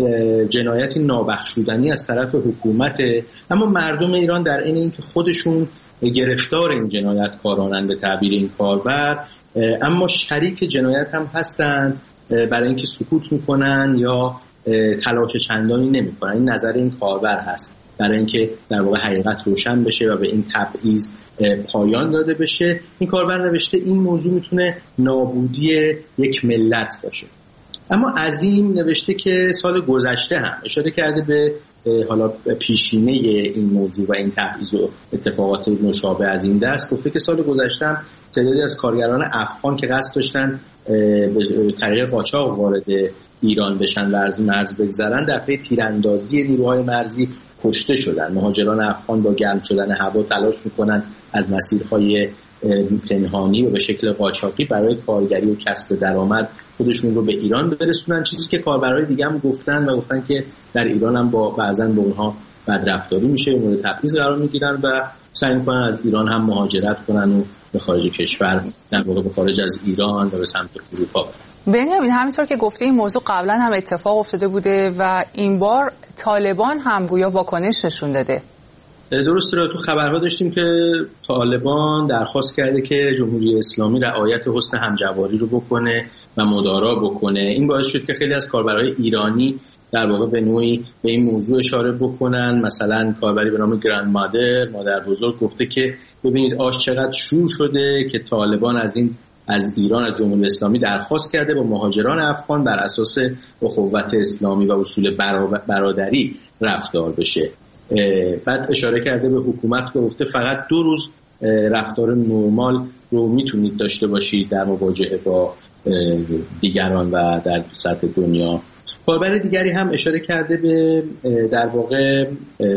S: جنایتی نابخشودنی از طرف حکومته، اما مردم ایران در این اینکه خودشون گرفتار این جنایتکارانن به تعبیر این کاربر، اما شریک جنایت هم هستند برای اینکه سکوت میکنن یا تلاش چندانی نمیکنن. این نظر این کاربر هست برای اینکه در واقع حقیقت روشن بشه و به این تبعیض پایان داده بشه. این کاربر نوشته این موضوع میتونه نابودی یک ملت باشه. اما عظیم نوشته که سال گذشته هم اشاره کرده به حالا پیشینه این موضوع و این تبعیض و اتفاقات مشابه از این دست. گفته که سال گذشته هم تعدادی از کارگران افغان که قصد داشتن به طریق قاچاق وارد ایران بشن و از مرز بگذرن در پی تیراندازی نیروهای مرزی کشته شدن. مهاجران افغان با گرم شدن هوا تلاش میکنن از مسیرهای پنهانی و به شکل قاچاقی برای کارگری و کسب درآمد خودشون رو به ایران برسونن، چیزی که کاربرای دیگه هم گفتن که در ایران هم بعضن به اونها بدرفتاری میشه، مورد تبعیض قرار میگیرن و سعی میکنن از ایران هم مهاجرت کنن و به خارج کشور، در واقع به خارج از ایران و به سمت اروپا برن.
A: بنیامین، همینطور که گفته این موضوع قبلا هم اتفاق افتاده بوده و این بار طالبان هم گویا واکنش نشون داده.
S: درسته، تو خبرها داشتیم که طالبان درخواست کرده که جمهوری اسلامی رعایت حسن همجواری رو بکنه و مدارا بکنه. این باعث شد که خیلی از کاربرای ایرانی در واقع به نوعی به این موضوع اشاره بکنن. مثلا کاربری به نام گرند مادر بزرگ گفته که ببینید آش چقدر شور شده که طالبان از ایران، از جمهوری اسلامی درخواست کرده با مهاجران افغان بر اساس اخوت اسلامی و اصول برادری رفتار بشه. بعد اشاره کرده به حکومت که گفته فقط 2 روز رفتار نرمال رو میتونید داشته باشید در مواجهه با دیگران و در سطح دنیا. کاربر دیگری هم اشاره کرده به در واقع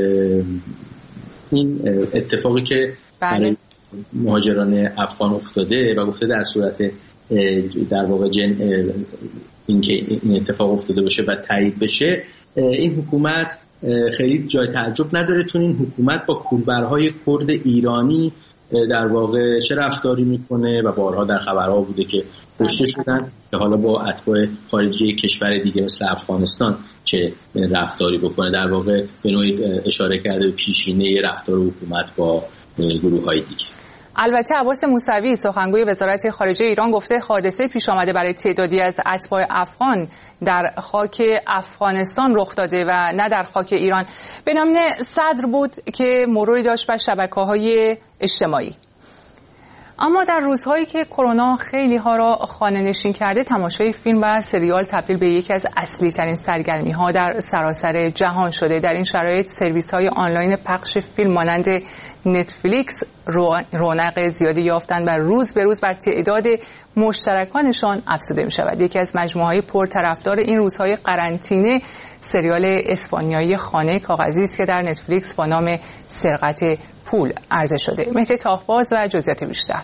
S: این اتفاقی که برای مهاجران افغان افتاده و گفته در صورت در واقع اینکه این اتفاق افتاده باشه و تایید بشه، این حکومت خیلی جای تعجب نداره، چون این حکومت با کوربرهای کرد ایرانی در واقع چه رفتاری میکنه و بارها در خبرها بوده که کشته شدن، که حالا با اتباع خارجی کشور دیگه مثل افغانستان چه رفتاری بکنه. در واقع به نوعی اشاره کرده به پیشینه رفتار حکومت با گروه‌های دیگه.
A: البته عباس موسوی سخنگوی وزارت خارجه ایران گفته حادثه پیش آمده برای تعدادی از اتباع افغان در خاک افغانستان رخ داده و نه در خاک ایران. بنیامین صدر بود که مروری داشت بر شبکه‌های اجتماعی. اما در روزهایی که کرونا خیلی ها را خانه نشین کرده، تماشای فیلم و سریال تبدیل به یکی از اصلی ترین سرگرمی ها در سراسر جهان شده. در این شرایط سرویس های آنلاین پخش فیلم مانند نتفلیکس رونق زیادی یافتند و روز به روز بر تعداد مشترکانشان افزوده می شود. یکی از مجموعه های پرطرفدار این روزهای قرنطینه سریال اسپانیایی خانه کاغذی است که در نتفلیکس با نام سرقت پول عرضه شده. مهدی تاهباز و جزئیات بیشتر.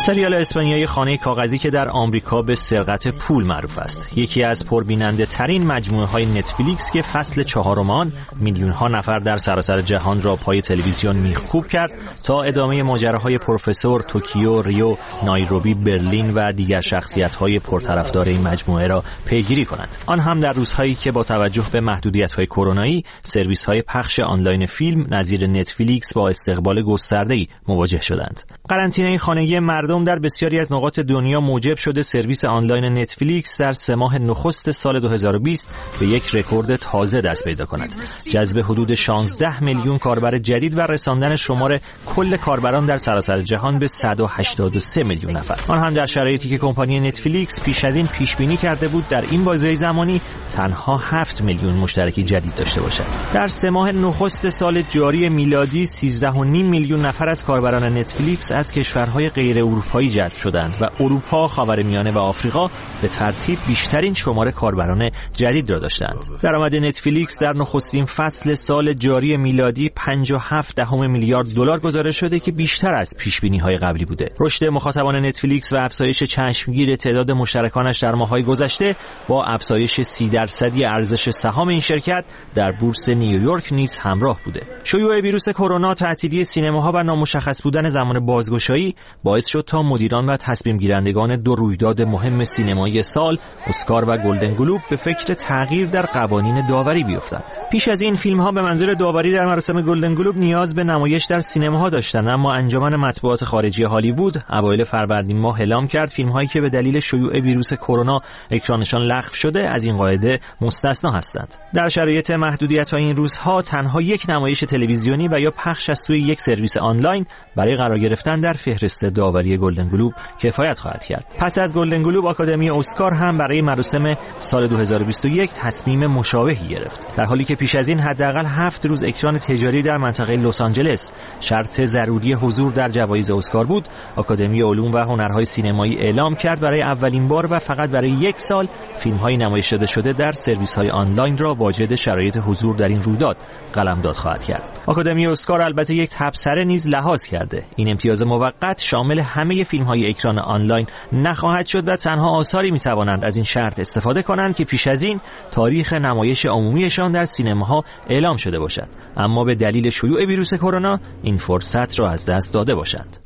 T: سریال اسپانیایی خانه کاغذی که در آمریکا به سرقت پول معروف است، یکی از پربیننده ترین مجموعه های نتفلیکس که فصل 4 آن میلیون ها نفر در سراسر جهان را پای تلویزیون میخکوب کرد تا ادامه ماجراهای پروفسور، توکیو، ریو، نایروبی، برلین و دیگر شخصیت های پرطرفدار این مجموعه را پیگیری کنند. آن هم در روزهایی که با توجه به محدودیت های کرونایی سرویس های پخش آنلاین فیلم نظیر نتفلیکس با استقبال گسترده‌ای مواجه شدند. قرنطینه خانگی مردم در بسیاری از نقاط دنیا موجب شده سرویس آنلاین نتفلیکس در 3 ماه نخست سال 2020 به یک رکورد تازه دست پیدا کند. جذب حدود 16 میلیون کاربر جدید و رساندن شمار کل کاربران در سراسر جهان به 183 میلیون نفر. آن هم در شرایطی که کمپانی نتفلیکس پیش از این پیش بینی کرده بود در این بازه زمانی تنها 7 میلیون مشترک جدید داشته باشد. در 3 ماه نخست سال جاری میلادی 13.5 میلیون نفر از کاربران نتفلیکس از کشورهای غیر اروپایی جذب شدند و اروپا، خاورمیانه و آفریقا به ترتیب بیشترین شمار کاربران جدید را داشتند. درآمد نتفلیکس در نخستین فصل سال جاری میلادی 57 میلیارد دلار گزارش شده که بیشتر از پیش‌بینی‌های قبلی بوده. رشد مخاطبان نتفلیکس و افزایش چشمگیر تعداد مشترکانش در ماه‌های گذشته با افزایش 30% ارزش سهام این شرکت در بورس نیویورک نیز همراه بوده. شیوع ویروس کرونا، تعطیلی سینماها و نامشخص بودن زمان بازگشایی باعث شد تا مدیران و تصمیم گیرندگان 2 رویداد مهم سینمایی سال، اسکار و گلدن گلوب، به فکر تغییر در قوانین داوری بیفتند. پیش از این فیلم‌ها به منظور داوری در مراسم گلدن گلوب نیاز به نمایش در سینماها داشتند، اما انجمن مطبوعات خارجی هالیوود اوایل فروردین ماه اعلام کرد فیلم‌هایی که به دلیل شیوع ویروس کرونا اکرانشان لغو شده از این قاعده مستثنا هستند. در شرایط محدودیت‌های این روزها تنها یک نمایش تلویزیونی و یا پخش از سوی یک سرویس آنلاین برای قرار گرفتن در فهرست داوری گلدن گلوب کفایت خواهد کرد. پس از گلدن گلوب، آکادمی اسکار هم برای مراسم سال 2021 تصمیم مشابهی گرفت. در حالی که پیش از این حداقل 7 روز اکران تجاری در منطقه لس آنجلس شرط ضروری حضور در جوایز اسکار بود، آکادمی علوم و هنرهای سینمایی اعلام کرد برای اولین بار و فقط برای 1 سال فیلم‌های نمایش داده شده در سرویس‌های آنلاین را واجد شرایط حضور در این رویداد قلمداد خواهد کرد. آکادمی اسکار البته یک تبصره نیز لحاظ کرده. این امتیاز موقت شامل همه فیلم‌های اکران آنلاین نخواهد شد و تنها آثاری می‌توانند از این شرط استفاده کنند که پیش از این تاریخ نمایش عمومیشان در سینماها اعلام شده باشد، اما به دلیل شیوع ویروس کرونا این فرصت را از دست داده باشند.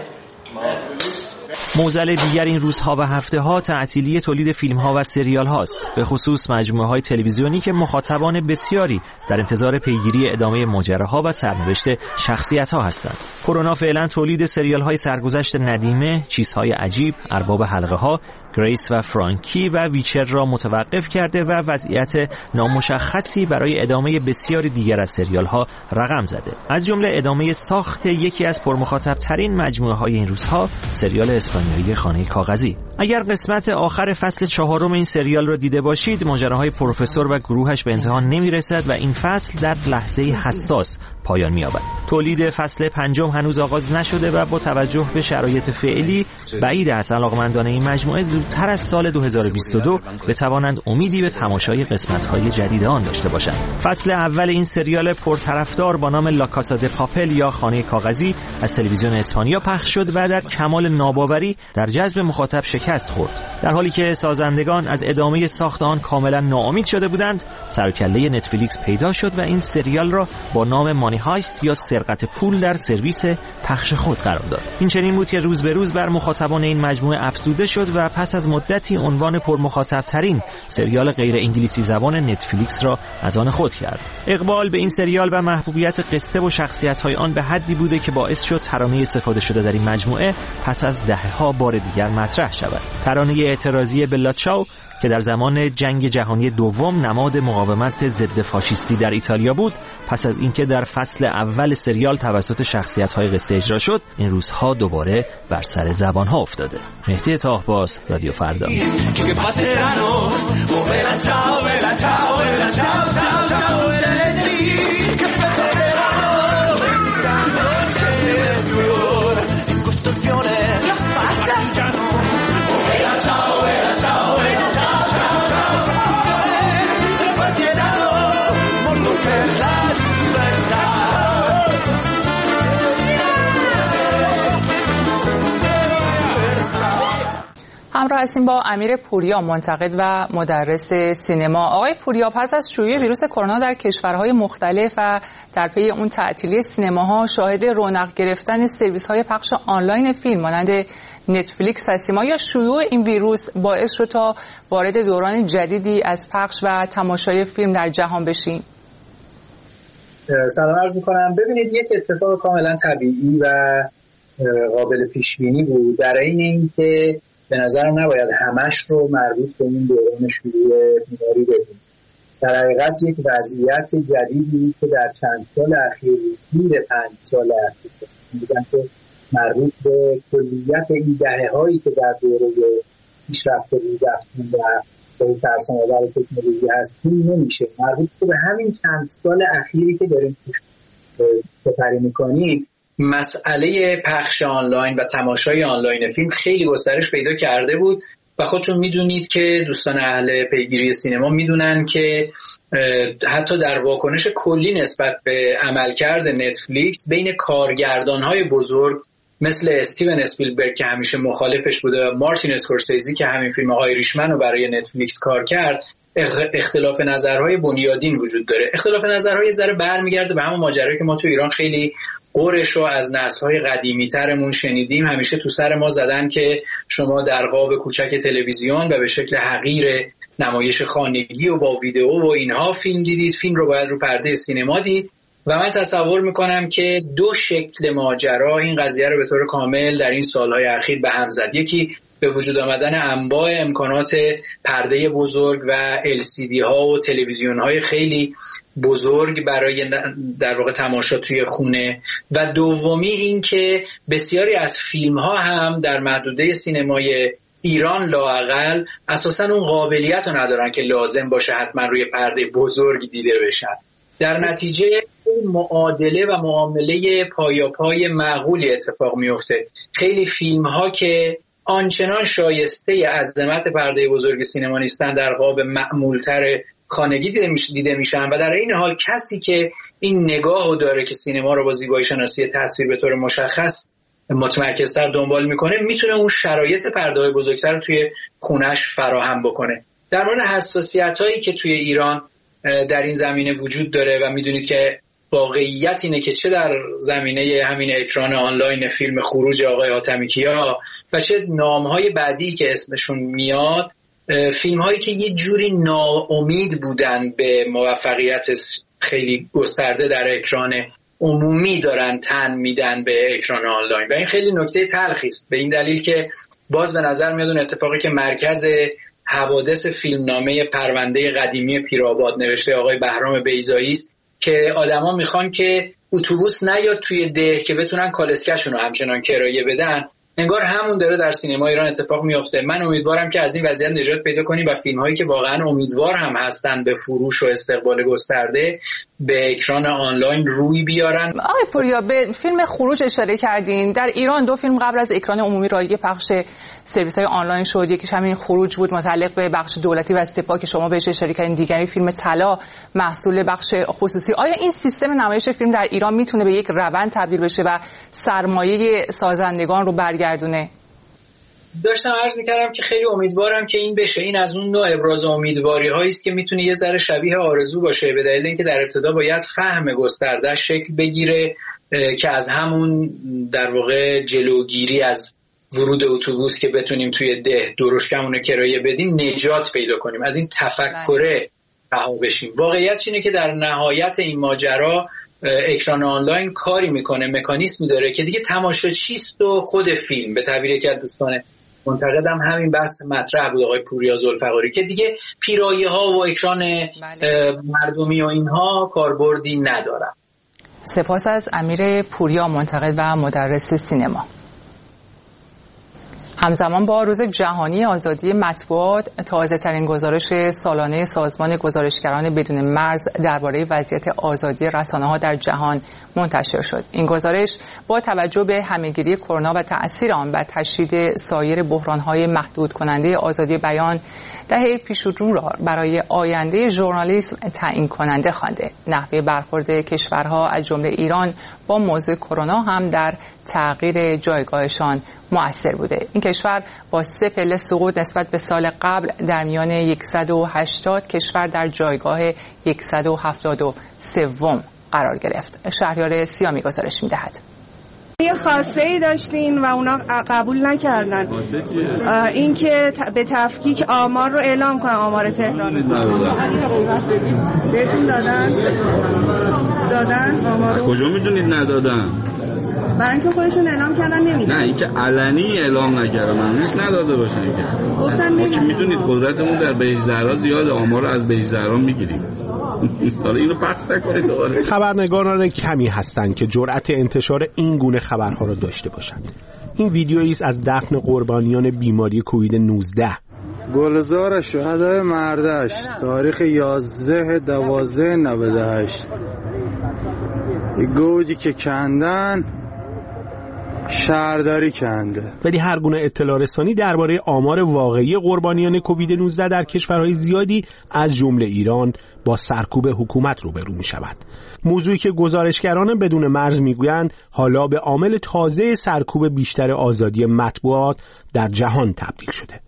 T: معضل دیگر این روزها و هفته‌ها تعطیلی تولید فیلم‌ها و سریال هاست، به خصوص مجموعه‌های تلویزیونی که مخاطبان بسیاری در انتظار پیگیری ادامه ماجراها و سرنوشت شخصیت‌ها هستند. کرونا فعلا تولید سریال‌های سرگذشت ندیمه، چیزهای عجیب، ارباب حلقه‌ها، گریس و فرانکی و ویچر را متوقف کرده و وضعیت نامشخصی برای ادامه بسیاری دیگر از سریال‌ها رقم زده. از جمله ادامه ساخت یکی از پرمخاطب‌ترین مجموعه‌های این روزها، سریال اسپانیایی خانه کاغذی. اگر قسمت آخر فصل 4 این سریال را دیده باشید، ماجراهای پروفسور و گروهش به انتها نمی‌رسد و این فصل در لحظه حساس پایان می‌یابد. تولید فصل 5 هنوز آغاز نشده و با توجه به شرایط فعلی بعید است علاقه‌مندان این مجموعه زودتر از سال 2022 بتوانند امیدی به تماشای قسمت‌های جدید آن داشته باشند. فصل اول این سریال پرطرفدار با نام لا کاسا د پاپل یا خانه کاغذی از تلویزیون اسپانیا پخش شد و در کمال ناباوری در جذب مخاطب شکست خورد. در حالی که سازندگان از ادامه ساخت آن کاملا ناامید شده بودند، سر و کله نتفلیکس پیدا شد و این سریال را با نام مانی هایست یا سرقت پول در سرویس پخش خود قرار داد. این چنین بود که روز به روز بر مخاطبان این مجموعه افزوده شد و پس از مدتی عنوان پرمخاطب ترین سریال غیر انگلیسی زبان نتفلیکس را از آن خود کرد. اقبال به این سریال و محبوبیت قصه و شخصیت‌های آن به حدی بوده که باعث شد ترانه استفاده شده در این مجموعه پس از دهه‌ها بار دیگر مطرح شود. ترانه اعتراضی بلا چاو که در زمان جنگ جهانی دوم نماد مقاومت ضد فاشیستی در ایتالیا بود، پس از اینکه در فصل اول سریال توسط شخصیت‌های قصه اجرا شد، این روزها دوباره بر سر زبان‌ها افتاده. مهدی طاهباز، رادیو فردا.
A: همراه هستیم با امیر پوریا، منتقد و مدرس سینما. آقای پوریا، پس از شیوع ویروس کرونا در کشورهای مختلف و در پی اون تعطیلی سینماها شاهد رونق گرفتن سرویس‌های پخش آنلاین فیلم مانند نتفلیکس هستیم. یا شیوع این ویروس باعث شد تا وارد دوران جدیدی از پخش و تماشای فیلم در جهان بشیم؟
S: سلام عرض می‌کنم. ببینید، یک اتفاق کاملا طبیعی و قابل پیش بینی بود، در این اینکه به نظرم نباید همش رو مربوط به این دوران شیوع بیماری بدیم. در حقیقت یک وضعیت جدیدی که در چند سال اخیر، زیر 5 سال اخیر، میگن که مربوط به کلیت این دهه‌هایی که در دوره پیشرفت روزافزون و فرسان‌آور تکنولوژی هستیم نمیشه. مربوط به همین چند سال اخیری که داریم توش سپری می‌کنیم. مسئله پخش آنلاین و تماشای آنلاین فیلم خیلی گسترش پیدا کرده بود و خودتون میدونید که دوستان اهل پیگیری سینما میدونن که حتی در واکنش کلی نسبت به عملکرد نتفلیکس بین کارگردان‌های بزرگ مثل استیون اسپیلبرگ که همیشه مخالفش بوده و مارتین اسکورسیزی که همین فیلم آیریشمن رو برای نتفلیکس کار کرد، اختلاف نظرهای بنیادین وجود داره. اختلاف نظرهای ذره برمیگرده به همون ماجرایی که ما تو ایران خیلی قرش رو از نسل‌های قدیمی‌ترمون شنیدیم. همیشه تو سر ما زدن که شما در قاب کوچک تلویزیون و به شکل حقیر نمایش خانگی و با ویدئو و اینها فیلم دیدید، فیلم رو باید رو پرده سینما دید. و من تصور میکنم که دو شکل ماجرا این قضیه رو به طور کامل در این سالهای اخیر به هم زد. یکی به وجود آمدن انواع امکانات پرده بزرگ و LCD ها و تلویزیون های خیلی بزرگ برای در واقع تماشا توی خونه، و دومی این که بسیاری از فیلم ها هم در محدوده سینمای ایران لااقل اساساً اون قابلیت رو ندارن که لازم باشه حتما روی پرده بزرگ دیده بشن. در نتیجه معادله و معامله پایاپای معقولی اتفاق میفته. خیلی فیلم ها که آنچنان شایسته عظمت پرده بزرگ سینما نیستن در قاب معمولتر خانگی دیده میشن و در این حال کسی که این نگاهو داره که سینما رو با زیبایی شناسی تصویر به طور مشخص متمرکزتر دنبال میکنه میتونه اون شرایط پرده‌های بزرگتر رو توی خونش فراهم بکنه. در مورد حساسیتایی که توی ایران در این زمینه وجود داره و میدونید که واقعیت اینه که چه در زمینه همین اکران آنلاین فیلم خروج آقای حاتمیکیا و چه نامهای بعدی که اسمشون میاد، فیلم هایی که یه جوری ناامید بودن به موفقیت خیلی گسترده در اکران عمومی دارن تن میدن به اکران آنلاین و این خیلی نکته تلخی است، به این دلیل که باز به نظر میاد اون اتفاقی که مرکز حوادث فیلمنامه پرونده قدیمی پیرآباد نوشته آقای بهرام بیضایی است که آدما میخوان که اتوبوس نیاد توی ده که بتونن کالسکه‌شون رو همچنان کرایه بدن. انگار همون داره در سینما ایران اتفاق میفته. من امیدوارم که از این وضعیت نجات پیدا کنیم و فیلم‌هایی که واقعا امیدوار هم هستن به فروش و استقبال گسترده به اکران آنلاین روی بیارن.
A: آقای پوریا، به فیلم خروج اشاره کردین. در ایران 2 فیلم قبل از اکران عمومی رایگی پخش سرویس‌های آنلاین شد. یکیش همین خروج بود متعلق به بخش دولتی و سپاه که شما بهش اشاره کردین. دیگری فیلم طلا محصول بخش خصوصی. آیا این سیستم نمایش فیلم در ایران میتونه به یک روند تبدیل بشه و سرمایه سازندگان رو برگردونه؟
S: داشتم عرض میکردم که خیلی امیدوارم که این بشه. این از اون نوع ابراز امیدواری هایی است که میتونه یه ذره شبیه آرزو باشه، به دلیل اینکه در ابتدا باید فهم گسترده شکل بگیره که از همون در واقع جلوگیری از ورود اتوبوس که بتونیم توی ده درشکمون رو کرایه بدیم نجات پیدا کنیم، از این تفکره رها بشیم. واقعیت اینه که در نهایت این ماجرا اکران آنلاین کاری میکنه، مکانیزمی داره که دیگه تماشاچیست و خود فیلم، به تعبیر که دوستان منتقدم همین بحث مطرح بود آقای پوریا ذوالفقاری، که دیگه پیرایه ها و اکران مردمی و اینها کاربردی ندارن.
A: سپاس از امیر پوریا، منتقد و مدرس سینما. همزمان با روز جهانی آزادی مطبوعات، تازه‌ترین گزارش سالانه سازمان گزارشگران بدون مرز درباره وضعیت آزادی رسانه‌ها در جهان منتشر شد. این گزارش با توجه به همه‌گیری کرونا و تأثیر آن بر تشدید سایر بحران‌های محدود کننده آزادی بیان، دهه پیشرو را برای آینده ژورنالیسم تعیین کننده خوانده. نحوه برخورد کشورها از جمله ایران با موضوع کرونا هم در تغییر جایگاهشان مؤثر بوده. این کشور با 3 پله سقوط نسبت به سال قبل در میان 180 کشور در جایگاه 173 قرار گرفت. شهریار سیامی گزارش می‌دهد.
U: یه خواسته ای داشتین و اونا قبول نکردن، اینکه به تفکیک آمار رو اعلام کنن، آمار تهران بهتون دادن آمار.
V: کجا میدونید ندادن؟
U: برای اینکه خودشون اعلام کردن نمیدن.
V: نه اینکه علنی اعلام نکردن معنی نیست نداده باشن که.
U: گفتن
V: ما که میدونید قدرتمون در بهش زهرا زیاد، آمار رو از بهش زهرا میگیریم. حالا اینو پخش نکنید دوباره.
W: خبرنگاران کمی هستند که جرأت انتشار این گونه خبرها را داشته باشند. این ویدیویی است از دفن قربانیان بیماری کووید 19.
X: گلزار شهدای مردشت، تاریخ 11/12/98. گوجی که کندن شهرداری کنده.
W: ولی هر گونه اطلاع رسانی درباره آمار واقعی قربانیان کووید 19 در کشورهای زیادی از جمله ایران با سرکوب حکومت روبرو می شود. موضوعی که گزارشگران بدون مرز میگویند حالا به عامل تازه سرکوب بیشتر آزادی مطبوعات در جهان تبدیل شده.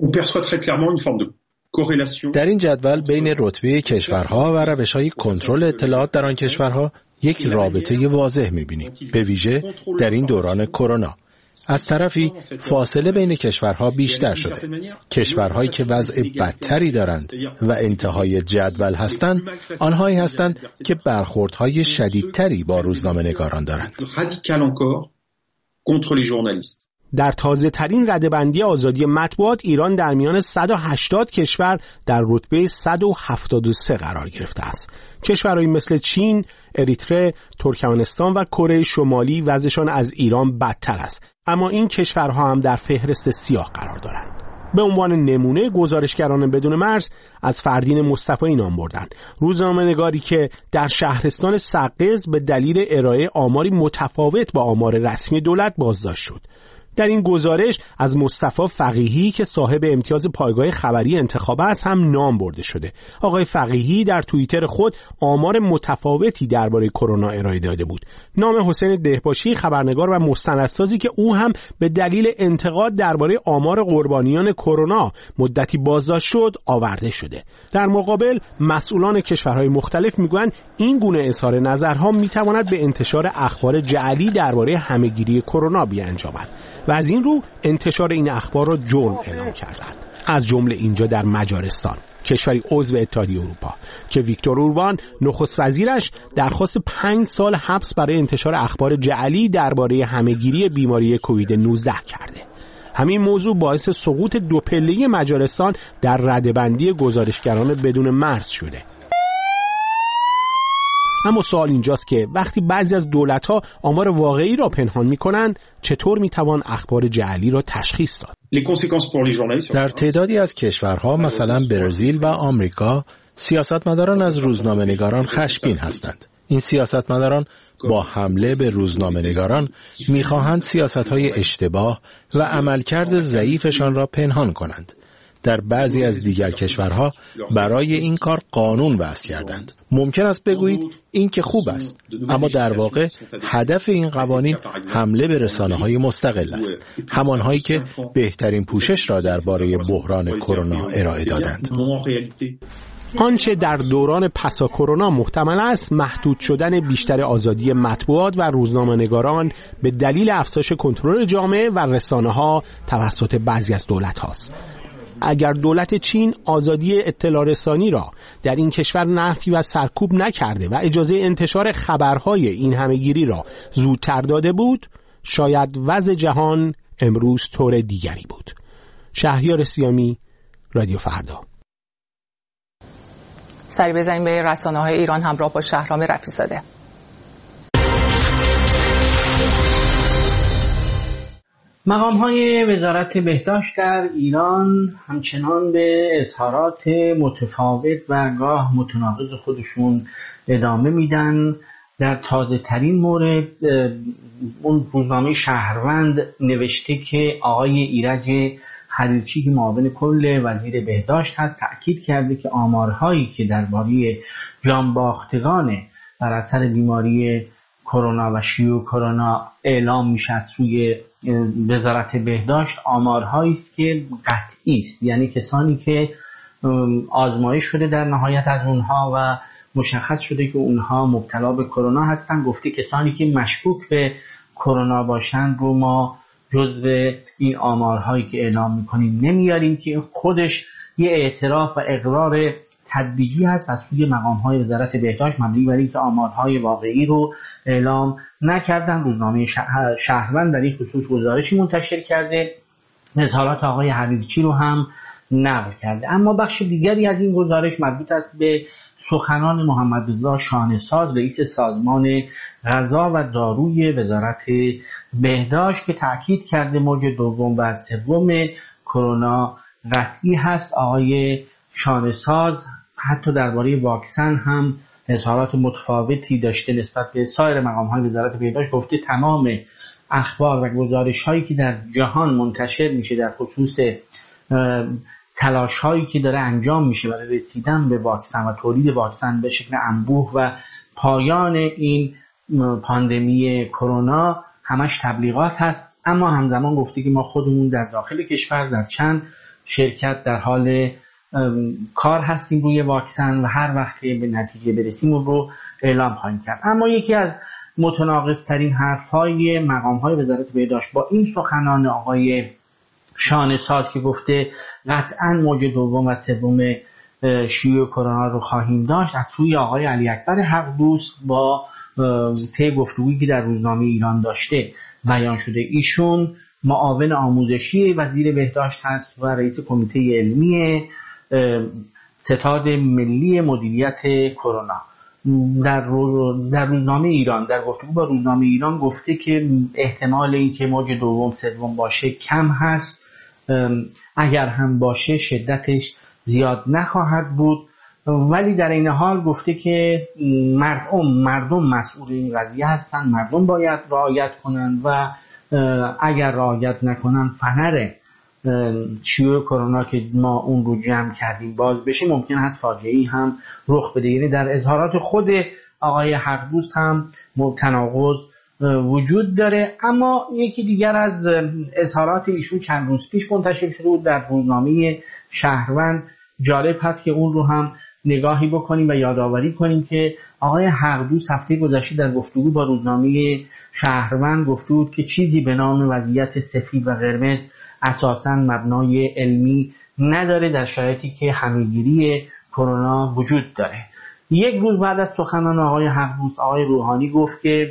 G: در این جدول بین رتبه کشورها و روش‌های کنترل اطلاعات در آن کشورها یک رابطه واضح می‌بینیم، به ویژه در این دوران کرونا. از طرفی فاصله بین کشورها بیشتر شده. کشورهایی که وضع بدتری دارند و انتهای جدول هستند، آنهایی هستند که برخوردهای شدیدتری با روزنامه‌نگاران دارند.
W: در تازه ترین رده‌بندی آزادی مطبوعات ایران در میان 180 کشور در رتبه 173 قرار گرفته است. کشورهایی مثل چین، اریتره، ترکمنستان و کره شمالی وضعشان از ایران بدتر است. اما این کشورها هم در فهرست سیاه قرار دارند. به عنوان نمونه گزارشگران بدون مرز از فردین مصطفی نام بردند، روزنامه‌نگاری که در شهرستان سقز به دلیل ارائه آماری متفاوت با آمار رسمی دولت بازداشت شد. در این گزارش از مصطفی فقیهی که صاحب امتیاز پایگاه خبری انتخاب است هم نام برده شده. آقای فقیهی در توییتر خود آمار متفاوتی درباره کرونا ارائه داده بود. نام حسین دهباشی خبرنگار و مستندسازی که او هم به دلیل انتقاد درباره آمار قربانیان کرونا مدتی بازداشت شد آورده شده. در مقابل مسئولان کشورهای مختلف میگویند این گونه اظهار نظرها میتواند به انتشار اخبار جعلی درباره همهگیری کرونا بیانجامد و از این رو انتشار این اخبار را جرم اعلام کردند. از جمله اینجا در مجارستان، کشوری عضو اتحادیه اروپا، که ویکتور اوربان نخست وزیرش درخواست 5 سال حبس برای انتشار اخبار جعلی درباره همهگیری بیماری کووید 19 کرده. همین موضوع باعث سقوط 2 پله‌ای مجارستان در رده‌بندی گزارشگران بدون مرز شده. اما سوال اینجاست که وقتی بعضی از دولت‌ها آمار واقعی را پنهان می‌کنند، چطور می‌توان اخبار جعلی را تشخیص داد؟
G: در تعدادی از کشورها مثلا برزیل و آمریکا، سیاستمداران از روزنامه‌نگاران خشمگین هستند. این سیاستمداران با حمله به روزنامه‌نگاران می‌خواهند سیاست‌های اشتباه و عملکرد ضعیفشان را پنهان کنند. در بعضی از دیگر کشورها برای این کار قانون وضع کردند. ممکن است بگویید این که خوب است، اما در واقع هدف این قوانین حمله به رسانه‌های مستقل است، همانهایی که بهترین پوشش را درباره بحران کرونا ارائه دادند.
W: آنچه در دوران پسا کرونا محتمل است محدود شدن بیشتر آزادی مطبوعات و روزنامه‌نگاران به دلیل افزایش کنترل جامعه و رسانه‌ها توسط بعضی از دولت‌هاست. اگر دولت چین آزادی اطلاع رسانی را در این کشور نفی و سرکوب نکرده و اجازه انتشار خبرهای این همهگیری را زودتر داده بود، شاید وضع جهان امروز طور دیگری بود. شهریار سیامی، رادیو فردا.
A: سری بزنیم به رسانه‌های ایران همراه با شهرام رفیع‌زاده.
Y: مقام‌های وزارت بهداشت در ایران همچنان به اظهارات متفاوت و گاه متناقض خودشون ادامه میدن. در تازه ترین مورد اون روزنامه شهروند نوشته که آقای ایرج خلیلچی که معاون کل وزیر بهداشت هست تأکید کرده که آمارهایی که درباره جانباختگان بر اثر بیماری کرونا و شیوع کرونا اعلام میشه از سوی وزارت بهداشت آمارهایی است که قطعی است، یعنی کسانی که آزمایش شده در نهایت از اونها و مشخص شده که اونها مبتلا به کرونا هستن. گفته کسانی که مشکوک به کرونا باشن رو ما جزو این آمارهایی که اعلام میکنیم نمیاریم، که خودش یه اعتراف و اقرار تدریجی هست از سوی مقام‌های وزارت بهداشت مبنی بر اینکه آمارهای واقعی رو اعلام نکردن. روزنامه شهروند در این خصوص گزارشی منتشر کرده، اظهارات آقای حریرچی رو هم نقل کرده. اما بخش دیگری از این گزارش مربوط است به سخنان محمدرضا شانه‌ساز، رئیس سازمان غذا و داروی وزارت بهداشت، که تاکید کرده موج دوم و سوم کرونا قطعی هست. آقای شانه‌ساز حتی درباره واکسن هم اظهارات متفاوتی داشته نسبت به سایر مقام‌های وزارت بهداشت. گفته تمام اخبار و گزارش‌هایی که در جهان منتشر میشه در خصوص تلاش‌هایی که داره انجام میشه برای رسیدن به واکسن و تولید واکسن به شکل انبوه و پایان این پاندمی کرونا همش تبلیغات هست. اما همزمان گفته که ما خودمون در داخل کشور در چند شرکت در حال کار هستیم روی واکسن و هر وقت که به نتیجه برسیم اون رو اعلام خواهیم کرد. اما یکی از متناقض‌ترین حرف‌های مقام‌های وزارت بهداشت با این سخنان آقای شانه‌ساز که گفته قطعاً موج دوم و سوم شیوع کرونا رو خواهیم داشت، از سوی آقای علی اکبر حقدوست با طی گفتگویی که در روزنامه ایران داشته بیان شده. ایشون معاون آموزشی وزیر بهداشت هست و رئیس کمیته علمی ستاد ملی مدیریت کرونا. در روزنامه ایران در گفتگو با روزنامه ایران گفته که احتمال اینکه موج دوم سوم باشه کم هست، اگر هم باشه شدتش زیاد نخواهد بود، ولی در این حال گفته که مردم مسئول این قضیه هستن، مردم باید رعایت کنن و اگر رعایت نکنن فنر شیوع کرونا که ما اون رو جمع کردیم باز بشه، ممکن هست فاجعه‌ای هم رخ بده. یعنی در اظهارات خود آقای حقدوست هم تناقض وجود داره. اما یکی دیگر از اظهارات ایشون چند روز پیش منتشر شده بود در روزنامه شهروند. جالب هست که اون رو هم نگاهی بکنیم و یادآوری کنیم که آقای حقدوست هفته گذشته در گفتگو با روزنامه شهروند گفته بود که چیزی به نام وضعیت سفید و قرمز اساساً مبنای علمی نداره در شرایطی که همه‌گیری کرونا وجود داره. یک روز بعد از سخنان آقای حقدوست، آقای روحانی گفت که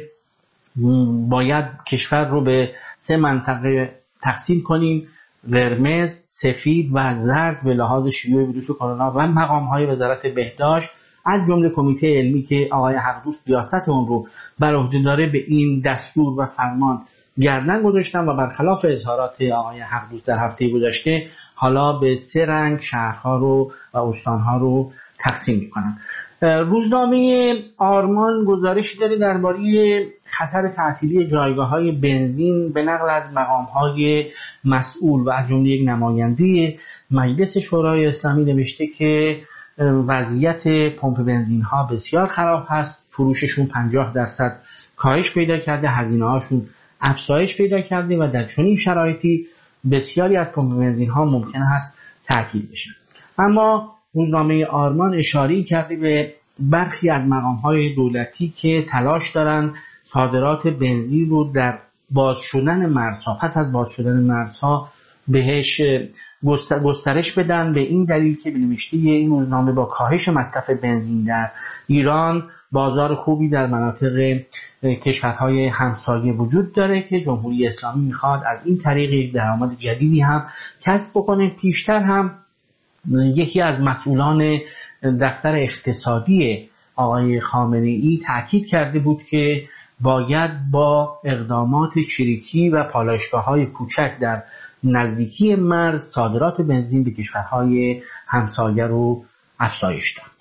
Y: باید کشور رو به 3 منطقه تقسیم کنیم: قرمز، سفید و زرد به لحاظ شیوع ویروس کرونا، و مقام‌های وزارت بهداشت از جمله کمیته علمی که آقای حقدوست ریاست اون رو بر عهده داره به این دستور و فرمان گردن گذاشتن و برخلاف اظهارات آقای حقدوست در هفته گذشته حالا به 3 رنگ شهرها رو و استانها رو تقسیم می‌کنن. روزنامه آرمان گزارشی داره درباره خطر تعطیلی جایگاه‌های بنزین به نقل از مقام‌های مسئول و از جمله یک نماینده مجلس شورای اسلامی نوشته که وضعیت پمپ بنزین‌ها بسیار خراب هست، فروششون 50% کاهش پیدا کرده، هزینه‌هاشون افزایش پیدا کرده و در چنین شرایطی بسیاری از پمپ بنزین‌ها ممکن است تعطیل بشن. اما روزنامه آرمان اشاره کرده به برخی از مقام‌های دولتی که تلاش دارن صادرات بنزین رو در باز شدن مرزها، پس از باز شدن مرزها بهش گسترش بدن، به این دلیل که بنوشته این روزنامه با کاهش مصرف بنزین در ایران بازار خوبی در مناطق کشورهای همسایه وجود داره که جمهوری اسلامی میخواد از این طریق درآمد جدیدی هم کسب بکنه. پیشتر هم یکی از مسئولان دفتر اقتصادی آقای خامنه‌ای تاکید کرده بود که باید با اقدامات چریکی و پالایشگاه‌های کوچک در نزدیکی مرز صادرات بنزین به کشورهای همسایه رو افزایش داد.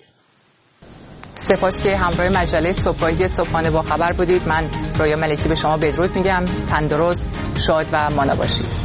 A: سپاس که همراه مجله صبحگاهی صبحانه با خبر بودید. من رویا ملکی به شما بدرود میگم. تندرست، شاد و مانا باشید.